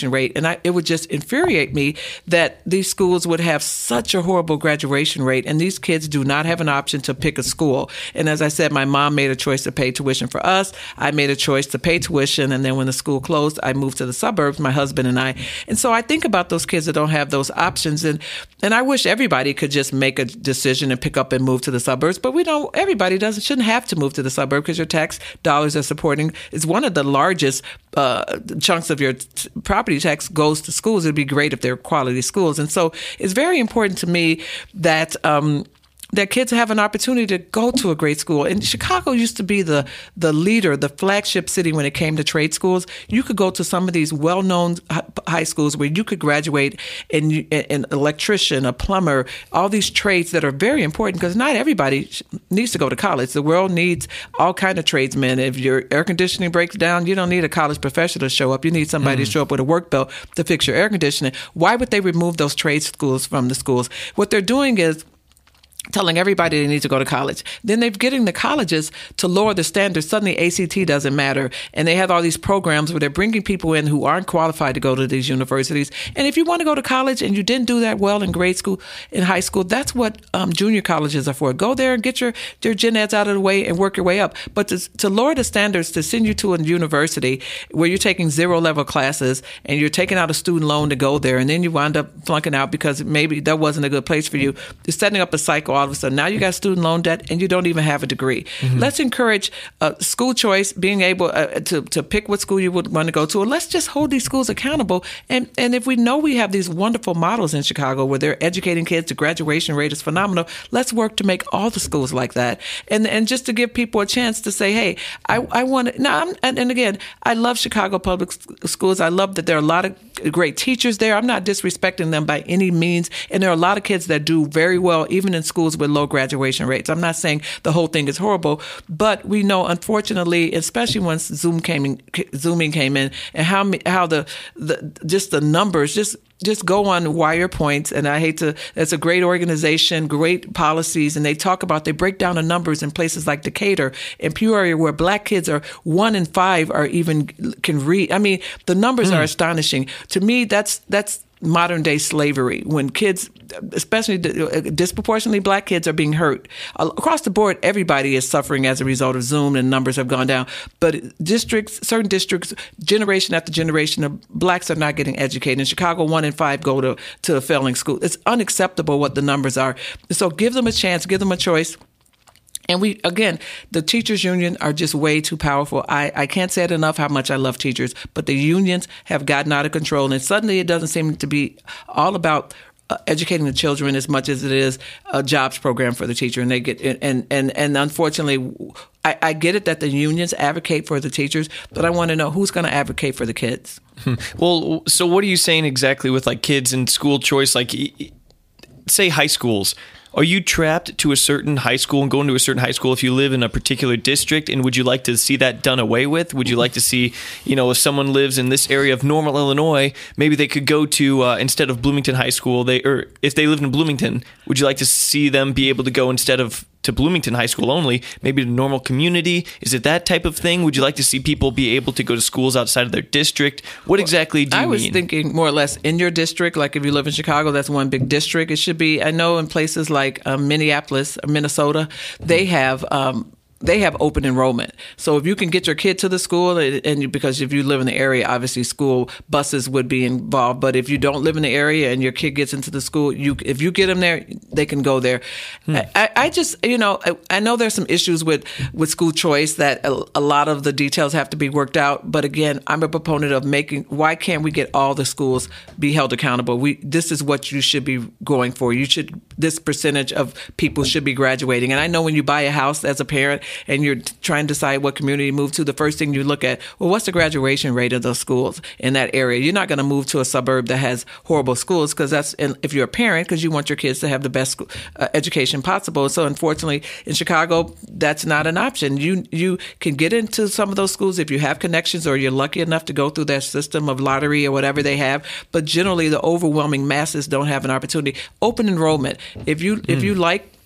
Speaker 2: graduation rate. And I, it would just infuriate me that these schools would have such a horrible graduation rate, and these kids do not have an option to pick a school. And as I said, my mom made a choice to pay tuition for us. I made a choice to pay tuition, and then when the school closed, I moved to the suburbs, my husband and I. And so I think about those kids that don't have those options, and and I wish everybody could just make a decision and pick up and move to the suburbs, but we don't. Everybody doesn't shouldn't have to move to the suburb because your tax dollars are supporting is one of the largest uh, chunks of your t- property tax goes to schools. It'd be great if they're quality schools, and so it's very important to me that. Um, that kids have an opportunity to go to a great school. And Chicago used to be the the leader, the flagship city when it came to trade schools. You could go to some of these well-known high schools where you could graduate in an electrician, a plumber, all these trades that are very important because not everybody needs to go to college. The world needs all kinds of tradesmen. If your air conditioning breaks down, you don't need a college professor to show up. You need somebody mm. to show up with a work belt to fix your air conditioning. Why would they remove those trade schools from the schools? What they're doing is telling everybody they need to go to college. Then they're getting the colleges to lower the standards. Suddenly A C T doesn't matter. And they have all these programs where they're bringing people in who aren't qualified to go to these universities. And if you want to go to college and you didn't do that well in grade school, in high school, that's what um, junior colleges are for. Go there and get your, your gen eds out of the way and work your way up. But to, to lower the standards, to send you to a university where you're taking zero level classes and you're taking out a student loan to go there, and then you wind up flunking out because maybe that wasn't a good place for you, you're setting up a cycle. All of a sudden, now you got student loan debt and you don't even have a degree. Mm-hmm. Let's encourage uh, school choice, being able uh, to to pick what school you would want to go to, and let's just hold these schools accountable. And and if we know we have these wonderful models in Chicago where they're educating kids, the graduation rate is phenomenal. Let's work to make all the schools like that, and and just to give people a chance to say, hey, I I want to. Now, I'm, and, and again, I love Chicago public schools. I love that there are a lot of great teachers there. I'm not disrespecting them by any means, and there are a lot of kids that do very well, even in schools with low graduation rates. I'm not saying the whole thing is horrible, but we know, unfortunately, especially once Zoom came in, Zooming came in, and how how the, the just the numbers just. Just go on WirePoints, and I hate to, it's a great organization, great policies, and they talk about, they break down the numbers in places like Decatur and Peoria where black kids are one in five are even can read. I mean, the numbers mm. are astonishing. To me, that's that's modern day slavery when kids, especially disproportionately black kids, are being hurt. Across the board, everybody is suffering as a result of Zoom, and numbers have gone down. But districts, certain districts, generation after generation of blacks are not getting educated. In Chicago, one in five go to, to a failing school. It's unacceptable what the numbers are. So give them a chance, give them a choice. And we, again, the teachers union are just way too powerful. I, I can't say it enough how much I love teachers, but the unions have gotten out of control. And suddenly it doesn't seem to be all about uh, educating the children as much as it is a jobs program for the teacher. And they get, and, and, and unfortunately, I, I get it that the unions advocate for the teachers, but I want to know who's going to advocate for the kids.
Speaker 1: Well, so what are you saying exactly with like kids and school choice? Like, say high schools. Are you trapped to a certain high school and going to a certain high school if you live in a particular district? And would you like to see that done away with? Would you like to see, you know, if someone lives in this area of Normal, Illinois, maybe they could go to, uh, instead of Bloomington High School, they or if they lived in Bloomington, would you like to see them be able to go instead of to Bloomington High School only, maybe to Normal Community? Is it that type of thing? Would you like to see people be able to go to schools outside of their district? What exactly do you mean?
Speaker 2: I was
Speaker 1: mean?
Speaker 2: thinking more or less in your district, like if you live in Chicago, that's one big district. It should be, I know in places like um, Minneapolis, or Minnesota, they have um, they have open enrollment. So if you can get your kid to the school, and you, because if you live in the area, obviously school buses would be involved. But if you don't live in the area and your kid gets into the school, you if you get them there, they can go there. Hmm. I, I just, you know, I, I know there's some issues with, with school choice that a, a lot of the details have to be worked out. But again, I'm a proponent of making, why can't we get all the schools be held accountable? We This is what you should be going for. You should, this percentage of people should be graduating. And I know when you buy a house as a parent, and you're trying to decide what community to move to, the first thing you look at, well, what's the graduation rate of those schools in that area? You're not going to move to a suburb that has horrible schools, because that's, and if you're a parent, because you want your kids to have the best uh, education possible. So unfortunately, in Chicago, that's not an option. You you can get into some of those schools if you have connections or you're lucky enough to go through that system of lottery or whatever they have. But generally, the overwhelming masses don't have an opportunity. Open enrollment. If you mm. if you like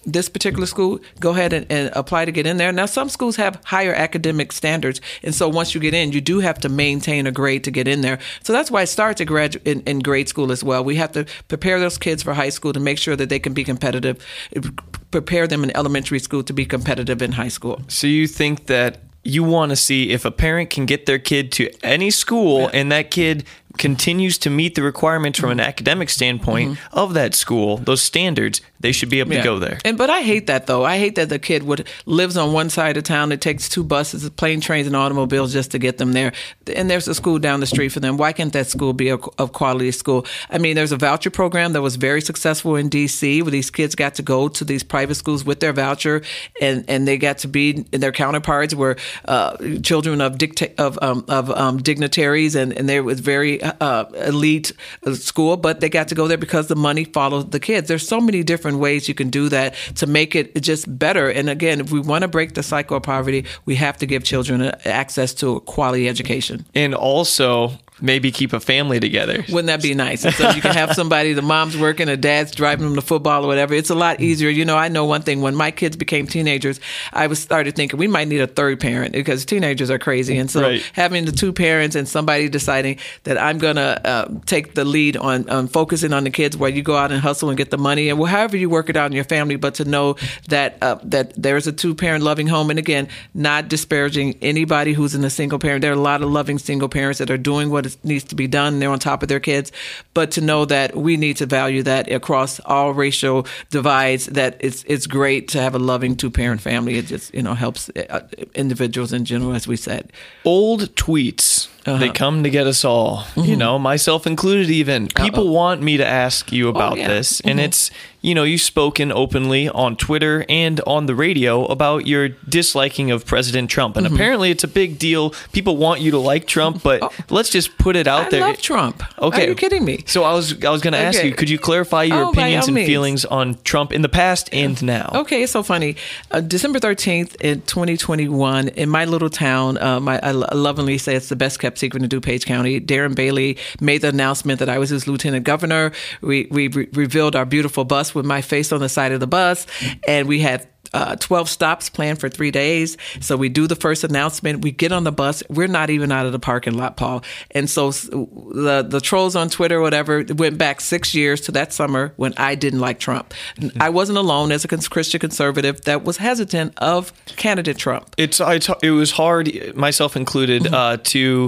Speaker 2: this particular school, go ahead and, and apply to get in there. Now, some schools have higher academic standards, and so once you get in, you do have to maintain a grade to get in there. So that's why it starts at gradu- in, in grade school as well. We have to prepare those kids for high school to make sure that they can be competitive, prepare them in elementary school to be competitive in high school.
Speaker 1: So you think that you want to see if a parent can get their kid to any school yeah. and that kid continues to meet the requirements from an academic standpoint mm-hmm. of that school, those standards, they should be able yeah. to go there.
Speaker 2: And but I hate that, though. I hate that the kid would lives on one side of town. It takes two buses, plane, trains, and automobiles just to get them there. And there's a school down the street for them. Why can't that school be a, a quality school? I mean, there's a voucher program that was very successful in D C where these kids got to go to these private schools with their voucher, and, and they got to be, and their counterparts were uh, children of dicta- of um, of um, dignitaries, and, and there was very Uh, elite school, but they got to go there because the money followed the kids. There's so many different ways you can do that to make it just better. And again, if we want to break the cycle of poverty, we have to give children access to a quality education.
Speaker 1: And also maybe keep a family together.
Speaker 2: Wouldn't that be nice? And so you can have somebody, the mom's working, the dad's driving them to football or whatever. It's a lot easier. You know, I know one thing. When my kids became teenagers, I was started thinking we might need a third parent because teenagers are crazy. And so
Speaker 1: right.
Speaker 2: having the two parents and somebody deciding that I'm going to uh, take the lead on, on focusing on the kids while you go out and hustle and get the money and well, however you work it out in your family, but to know that uh, that there's a two-parent loving home. And again, not disparaging anybody who's in a single parent. There are a lot of loving single parents that are doing what is needs to be done. They're on top of their kids, but to know that we need to value that across all racial divides, that it's it's great to have a loving two-parent family. It just, you know, helps individuals in general, as we said.
Speaker 1: Old tweets, uh-huh. they come to get us all, mm-hmm. you know, myself included even. People Uh-oh. want me to ask you about oh, yeah. this, and mm-hmm. it's, you know, you've spoken openly on Twitter and on the radio about your disliking of President Trump. And mm-hmm. apparently it's a big deal. People want you to like Trump, but oh. let's just put it out
Speaker 2: I
Speaker 1: there.
Speaker 2: I love Trump.
Speaker 1: Okay.
Speaker 2: Are you kidding me?
Speaker 1: So I was I was going to ask
Speaker 2: okay.
Speaker 1: you, could you clarify your
Speaker 2: oh,
Speaker 1: opinions and
Speaker 2: means.
Speaker 1: feelings on Trump in the past and now?
Speaker 2: Okay, it's so funny. Uh, December thirteenth in twenty twenty-one, in my little town, um, I, I lovingly say it's the best kept secret in DuPage County, Darren Bailey made the announcement that I was his lieutenant governor. We, we re- revealed our beautiful bus with my face on the side of the bus, and we had Uh, twelve stops planned for three days. So we do the first announcement. We get on the bus. We're not even out of the parking lot, Paul. And so the the trolls on Twitter, whatever, went back six years to that summer when I didn't like Trump. I wasn't alone as a Christian conservative that was hesitant of candidate Trump.
Speaker 1: It's, it's it was hard, myself included, uh, to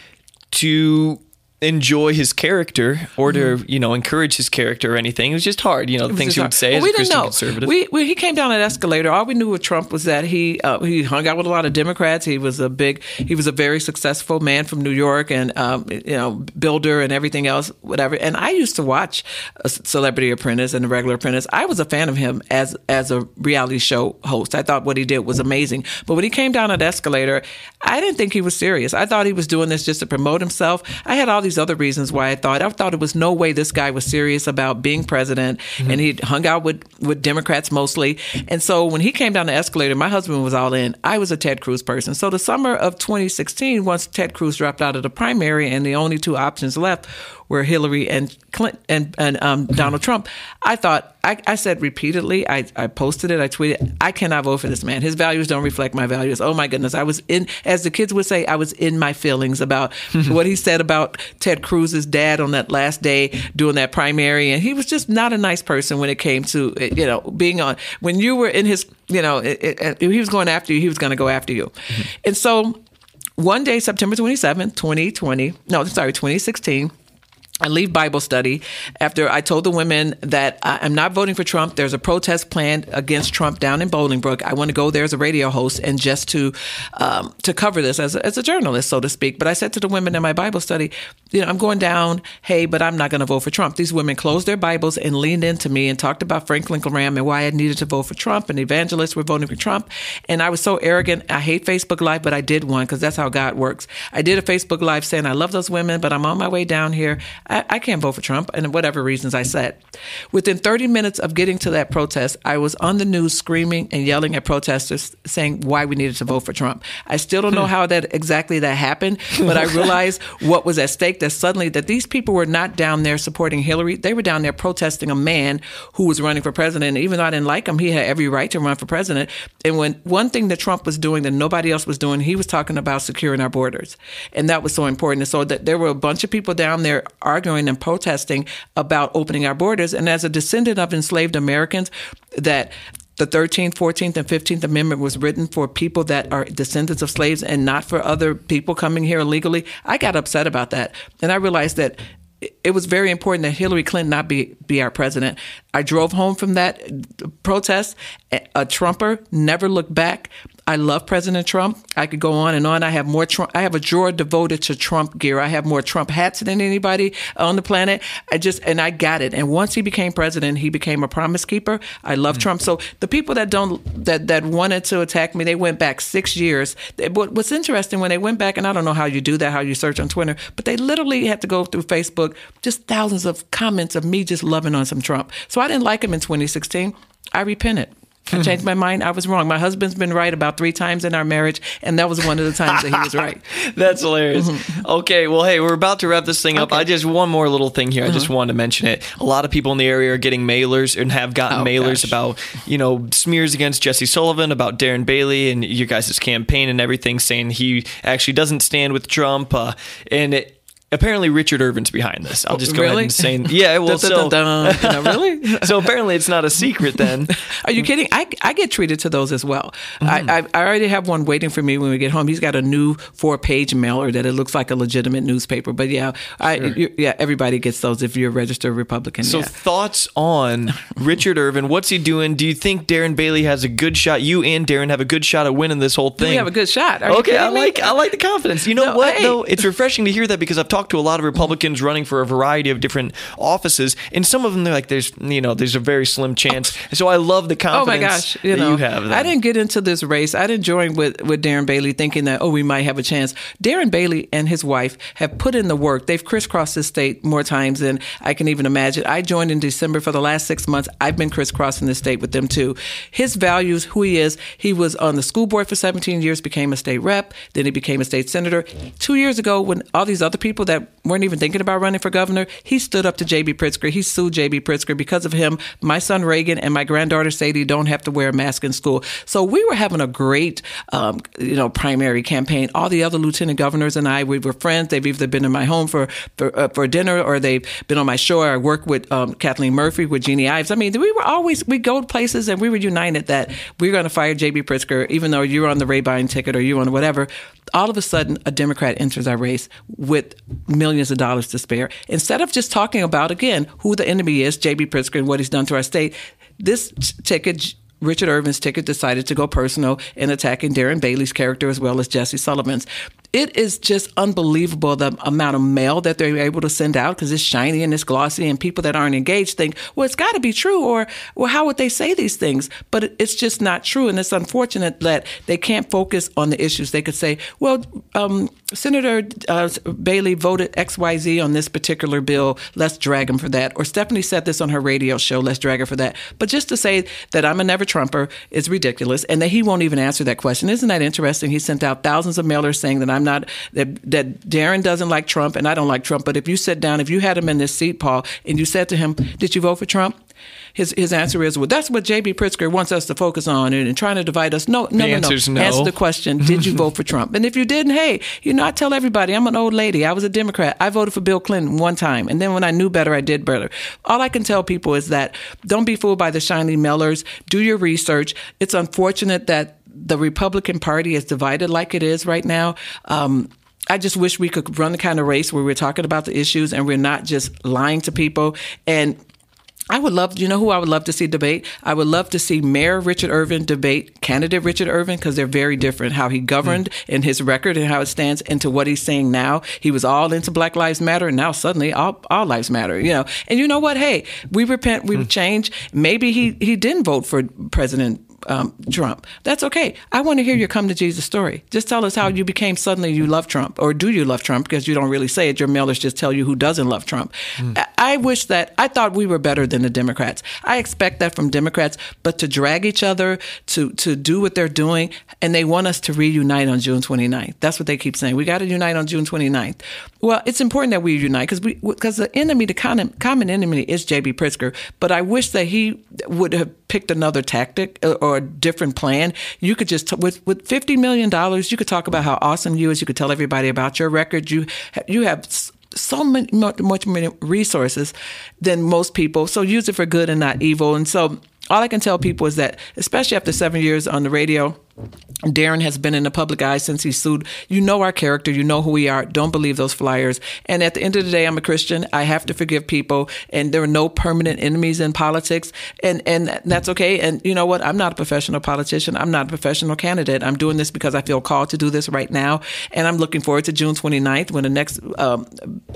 Speaker 1: to. enjoy his character or to, you know, encourage his character or anything. It was just hard, you know, the things you would say well, as a Christian know. conservative.
Speaker 2: We, we, he came down that escalator. All we knew with Trump was that he uh, he hung out with a lot of Democrats. He was a big, he was a very successful man from New York and, um, you know, builder and everything else, whatever. And I used to watch a Celebrity Apprentice and The Regular Apprentice. I was a fan of him as, as a reality show host. I thought what he did was amazing. But when he came down that escalator, I didn't think he was serious. I thought he was doing this just to promote himself. I had all these other reasons why I thought I thought it was no way this guy was serious about being president, mm-hmm. and he hung out with, with Democrats mostly. And so when he came down the escalator, my husband was all in. I was a Ted Cruz person. So the summer of twenty sixteen, once Ted Cruz dropped out of the primary and the only two options left were Hillary and Clinton and, and um, Donald Trump, I thought, I, I said repeatedly, I, I posted it, I tweeted, I cannot vote for this man. His values don't reflect my values. Oh my goodness. I was in, as the kids would say, I was in my feelings about what he said about Ted Cruz's dad on that last day doing that primary. And he was just not a nice person when it came to, you know, being on, when you were in his, you know, it, it, he was going after you, he was going to go after you. Mm-hmm. And so one day, September twenty-seventh, twenty twenty, no, sorry, twenty sixteen, I leave Bible study after I told the women that I'm not voting for Trump. There's a protest planned against Trump down in Bolingbrook. I want to go there as a radio host and just to um, to cover this as a, as a journalist, so to speak. But I said to the women in my Bible study, you know, I'm going down, hey, but I'm not going to vote for Trump. These women closed their Bibles and leaned into me and talked about Franklin Graham and why I needed to vote for Trump, and evangelists were voting for Trump. And I was so arrogant. I hate Facebook Live, but I did one because that's how God works. I did a Facebook Live saying, I love those women, but I'm on my way down here. I, I can't vote for Trump, and whatever reasons I said. Within thirty minutes of getting to that protest, I was on the news screaming and yelling at protesters saying why we needed to vote for Trump. I still don't know how that exactly that happened, but I realized what was at stake, that suddenly that these people were not down there supporting Hillary. They were down there protesting a man who was running for president. And even though I didn't like him, he had every right to run for president. And when one thing that Trump was doing that nobody else was doing, he was talking about securing our borders. And that was so important. And so that there were a bunch of people down there arguing and protesting about opening our borders. And as a descendant of enslaved Americans, that the thirteenth, fourteenth, and fifteenth Amendment was written for people that are descendants of slaves and not for other people coming here illegally. I got upset about that. And I realized that it was very important that Hillary Clinton not be, be our president. I drove home from that protest, a Trumper, never looked back. I love President Trump. I could go on and on. I have more Trump. I have a drawer devoted to Trump gear. I have more Trump hats than anybody on the planet. I just, and I got it. And once he became president, he became a promise keeper. I love mm-hmm. Trump. So the people that don't, that, that wanted to attack me, they went back six years. What's interesting, when they went back, and I don't know how you do that, how you search on Twitter, but they literally had to go through Facebook, just thousands of comments of me just loving on some Trump. So I didn't like him in twenty sixteen. I repented. I changed my mind. I was wrong. My husband's been right about three times in our marriage, and that was one of the times that he was right.
Speaker 1: That's hilarious. Mm-hmm. Okay, well, hey, we're about to wrap this thing up. Okay. I just, one more little thing here. Mm-hmm. I just wanted to mention it. A lot of people in the area are getting mailers and have gotten oh, mailers gosh. about, you know, smears against Jesse Sullivan, about Darren Bailey and you guys' campaign and everything, saying he actually doesn't stand with Trump. Uh, and it, Apparently, Richard Irvin's behind this. I'll just go
Speaker 2: really?
Speaker 1: ahead and say, yeah. Well, so
Speaker 2: no, really.
Speaker 1: So apparently, it's not a secret. Then,
Speaker 2: are you kidding? I, I get treated to those as well. Mm. I, I I already have one waiting for me when we get home. He's got a new four-page mailer that it looks like a legitimate newspaper. But yeah, I sure. you, yeah, everybody gets those if you're a registered Republican.
Speaker 1: So
Speaker 2: yeah.
Speaker 1: thoughts on Richard Irvin? What's he doing? Do you think Darren Bailey has a good shot? You and Darren have a good shot at winning this whole thing.
Speaker 2: We have a good shot. Are
Speaker 1: okay, I
Speaker 2: me?
Speaker 1: like I like the confidence. You know
Speaker 2: no,
Speaker 1: what?
Speaker 2: Hey.
Speaker 1: Though it's refreshing to hear that because I've talked to a lot of Republicans running for a variety of different offices, and some of them they're like, "There's, you know, there's a very slim chance." So I love the confidence
Speaker 2: oh my gosh, you
Speaker 1: that
Speaker 2: know,
Speaker 1: you have. Then.
Speaker 2: I didn't get into this race. I didn't join with with Darren Bailey thinking that oh we might have a chance. Darren Bailey and his wife have put in the work. They've crisscrossed this state more times than I can even imagine. I joined in December. For the last six months, I've been crisscrossing the state with them too. His values, who he is. He was on the school board for seventeen years, became a state rep, then he became a state senator. Two years ago, when all these other people that weren't even thinking about running for governor, he stood up to J B. Pritzker. He sued J B. Pritzker. Because of him, my son Reagan and my granddaughter Sadie don't have to wear a mask in school. So we were having a great, um, you know, primary campaign. All the other lieutenant governors and I, we were friends. They've either been in my home for for, uh, for dinner or they've been on my show. I worked with um, Kathleen Murphy, with Jeannie Ives. I mean, we were always, we go to places and we were united that we're going to fire J B. Pritzker, even though you're on the Ray Biden ticket or you're on whatever. All of a sudden, a Democrat enters our race with millions of dollars to spare. Instead of just talking about, again, who the enemy is, J B. Pritzker, and what he's done to our state, this ticket, Richard Irvin's ticket, decided to go personal in attacking Darren Bailey's character as well as Jesse Sullivan's. It is just unbelievable the amount of mail that they're able to send out because it's shiny and it's glossy, and people that aren't engaged think, well, it's got to be true, or well, how would they say these things? But it's just not true, and it's unfortunate that they can't focus on the issues. They could say, well, um, Senator uh, Bailey voted X Y Z on this particular bill. Let's drag him for that. Or Stephanie said this on her radio show. Let's drag her for that. But just to say that I'm a never Trumper is ridiculous, and that he won't even answer that question. Isn't that interesting? He sent out thousands of mailers saying that I'm not, that, that Darren doesn't like Trump and I don't like Trump. But if you sit down, if you had him in this seat, Paul, and you said to him, did you vote for Trump? His his answer is, well, that's what J B. Pritzker wants us to focus on and, and trying to divide us. No, no,
Speaker 1: the
Speaker 2: no, no.
Speaker 1: no.
Speaker 2: Answer the question, did you vote for Trump? And if you didn't, hey, you know, I tell everybody, I'm an old lady. I was a Democrat. I voted for Bill Clinton one time. And then when I knew better, I did better. All I can tell people is that don't be fooled by the shiny mailers. Do your research. It's unfortunate that the Republican Party is divided like it is right now. Um, I just wish we could run the kind of race where we're talking about the issues and we're not just lying to people. And I would love, you know who I would love to see debate? I would love to see Mayor Richard Irvin debate candidate Richard Irvin, because they're very different. How he governed mm. and his record and how it stands into what he's saying now. He was all into Black Lives Matter, and now suddenly all, all lives matter, you know. And you know what? Hey, we repent, we mm. change. Maybe he, he didn't vote for President um, Trump. That's okay. I want to hear your come to Jesus story. Just tell us how you became suddenly you love Trump, or do you love Trump? Because you don't really say it. Your mailers just tell you who doesn't love Trump. Mm. I-, I wish that I thought we were better than the Democrats. I expect that from Democrats, but to drag each other, to to do what they're doing, and they want us to reunite on June twenty-ninth. That's what they keep saying. We got to unite on June twenty-ninth. Well, it's important that we unite because we because the enemy, the common, common enemy is J B. Pritzker. But I wish that he would have picked another tactic or a different plan. You could just, with, with fifty million dollars, you could talk about how awesome you is. You could tell everybody about your record. You, you have so many, much more resources than most people. So use it for good and not evil. And so all I can tell people is that, especially after seven years on the radio, Darren has been in the public eye since he sued. You know our character. You know who we are. Don't believe those flyers. And at the end of the day, I'm a Christian. I have to forgive people. And there are no permanent enemies in politics. And, and that's okay. And you know what? I'm not a professional politician. I'm not a professional candidate. I'm doing this because I feel called to do this right now. And I'm looking forward to June twenty-ninth when the next um,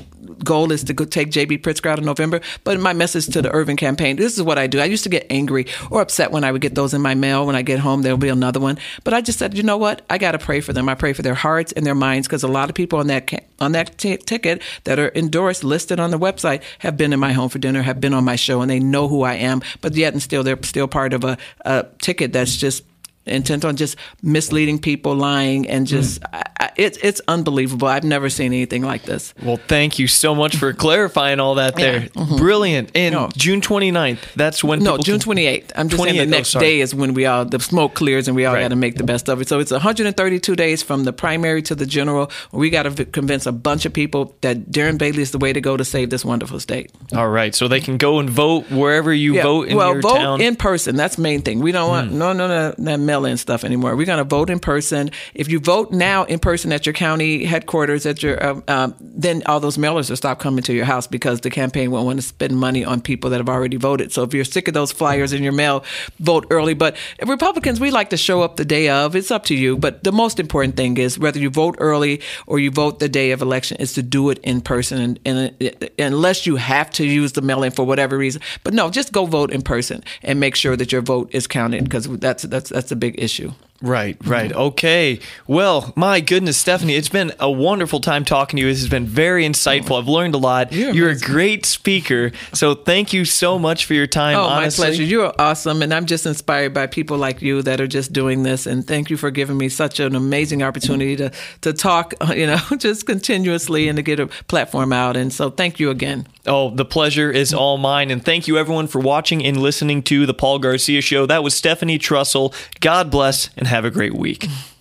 Speaker 2: goal is to go take J B. Pritzker out in November. But my message to the Irvin campaign, this is what I do. I used to get angry or upset when I would get those in my mail. When I get home, there'll be another one. But I just said, you know what? I got to pray for them. I pray for their hearts and their minds, because a lot of people on that ca- on that t- ticket that are endorsed, listed on the website, have been in my home for dinner, have been on my show, and they know who I am. But yet and still, they're still part of a, a ticket that's just intent on just misleading people, lying, and just mm. I, I, it's it's unbelievable. I've never seen anything like this.
Speaker 1: Well, thank you so much for clarifying all that there. Yeah. Mm-hmm. Brilliant. And no. June twenty-ninth, that's when
Speaker 2: No,
Speaker 1: people
Speaker 2: June
Speaker 1: can...
Speaker 2: twenty-eighth. I'm just saying the next oh, day is when we all, the smoke clears and we all right. got to make the best of it. So it's one hundred thirty-two days from the primary to the general. We got to convince a bunch of people that Darren Bailey is the way to go to save this wonderful state.
Speaker 1: All right. So they can go and vote wherever you
Speaker 2: yeah.
Speaker 1: vote in
Speaker 2: well,
Speaker 1: your
Speaker 2: vote
Speaker 1: town.
Speaker 2: Well, vote in person. That's the main thing. We don't want, mm. no, no, no, no mail-in stuff anymore. We're going to vote in person. If you vote now in person at your county headquarters, at your um, um, then all those mailers will stop coming to your house, because the campaign won't want to spend money on people that have already voted. So if you're sick of those flyers in your mail, vote early. But Republicans, we like to show up the day of. It's up to you. But the most important thing is, whether you vote early or you vote the day of election, is to do it in person. And, and it, unless you have to use the mail-in for whatever reason. But no, just go vote in person and make sure that your vote is counted, because that's that's that's a big issue.
Speaker 1: Right, right. Okay. Well, my goodness, Stephanie, it's been a wonderful time talking to you. This has been very insightful. I've learned a lot. You're, You're a great speaker. So thank you so much for your time.
Speaker 2: Oh,
Speaker 1: honestly.
Speaker 2: My pleasure. You're awesome. And I'm just inspired by people like you that are just doing this. And thank you for giving me such an amazing opportunity to, to talk, you know, just continuously, and to get a platform out. And so thank you again.
Speaker 1: Oh, the pleasure is all mine. And thank you, everyone, for watching and listening to The Paul Garcia Show. That was Stephanie Trussell. God bless, and have a great week.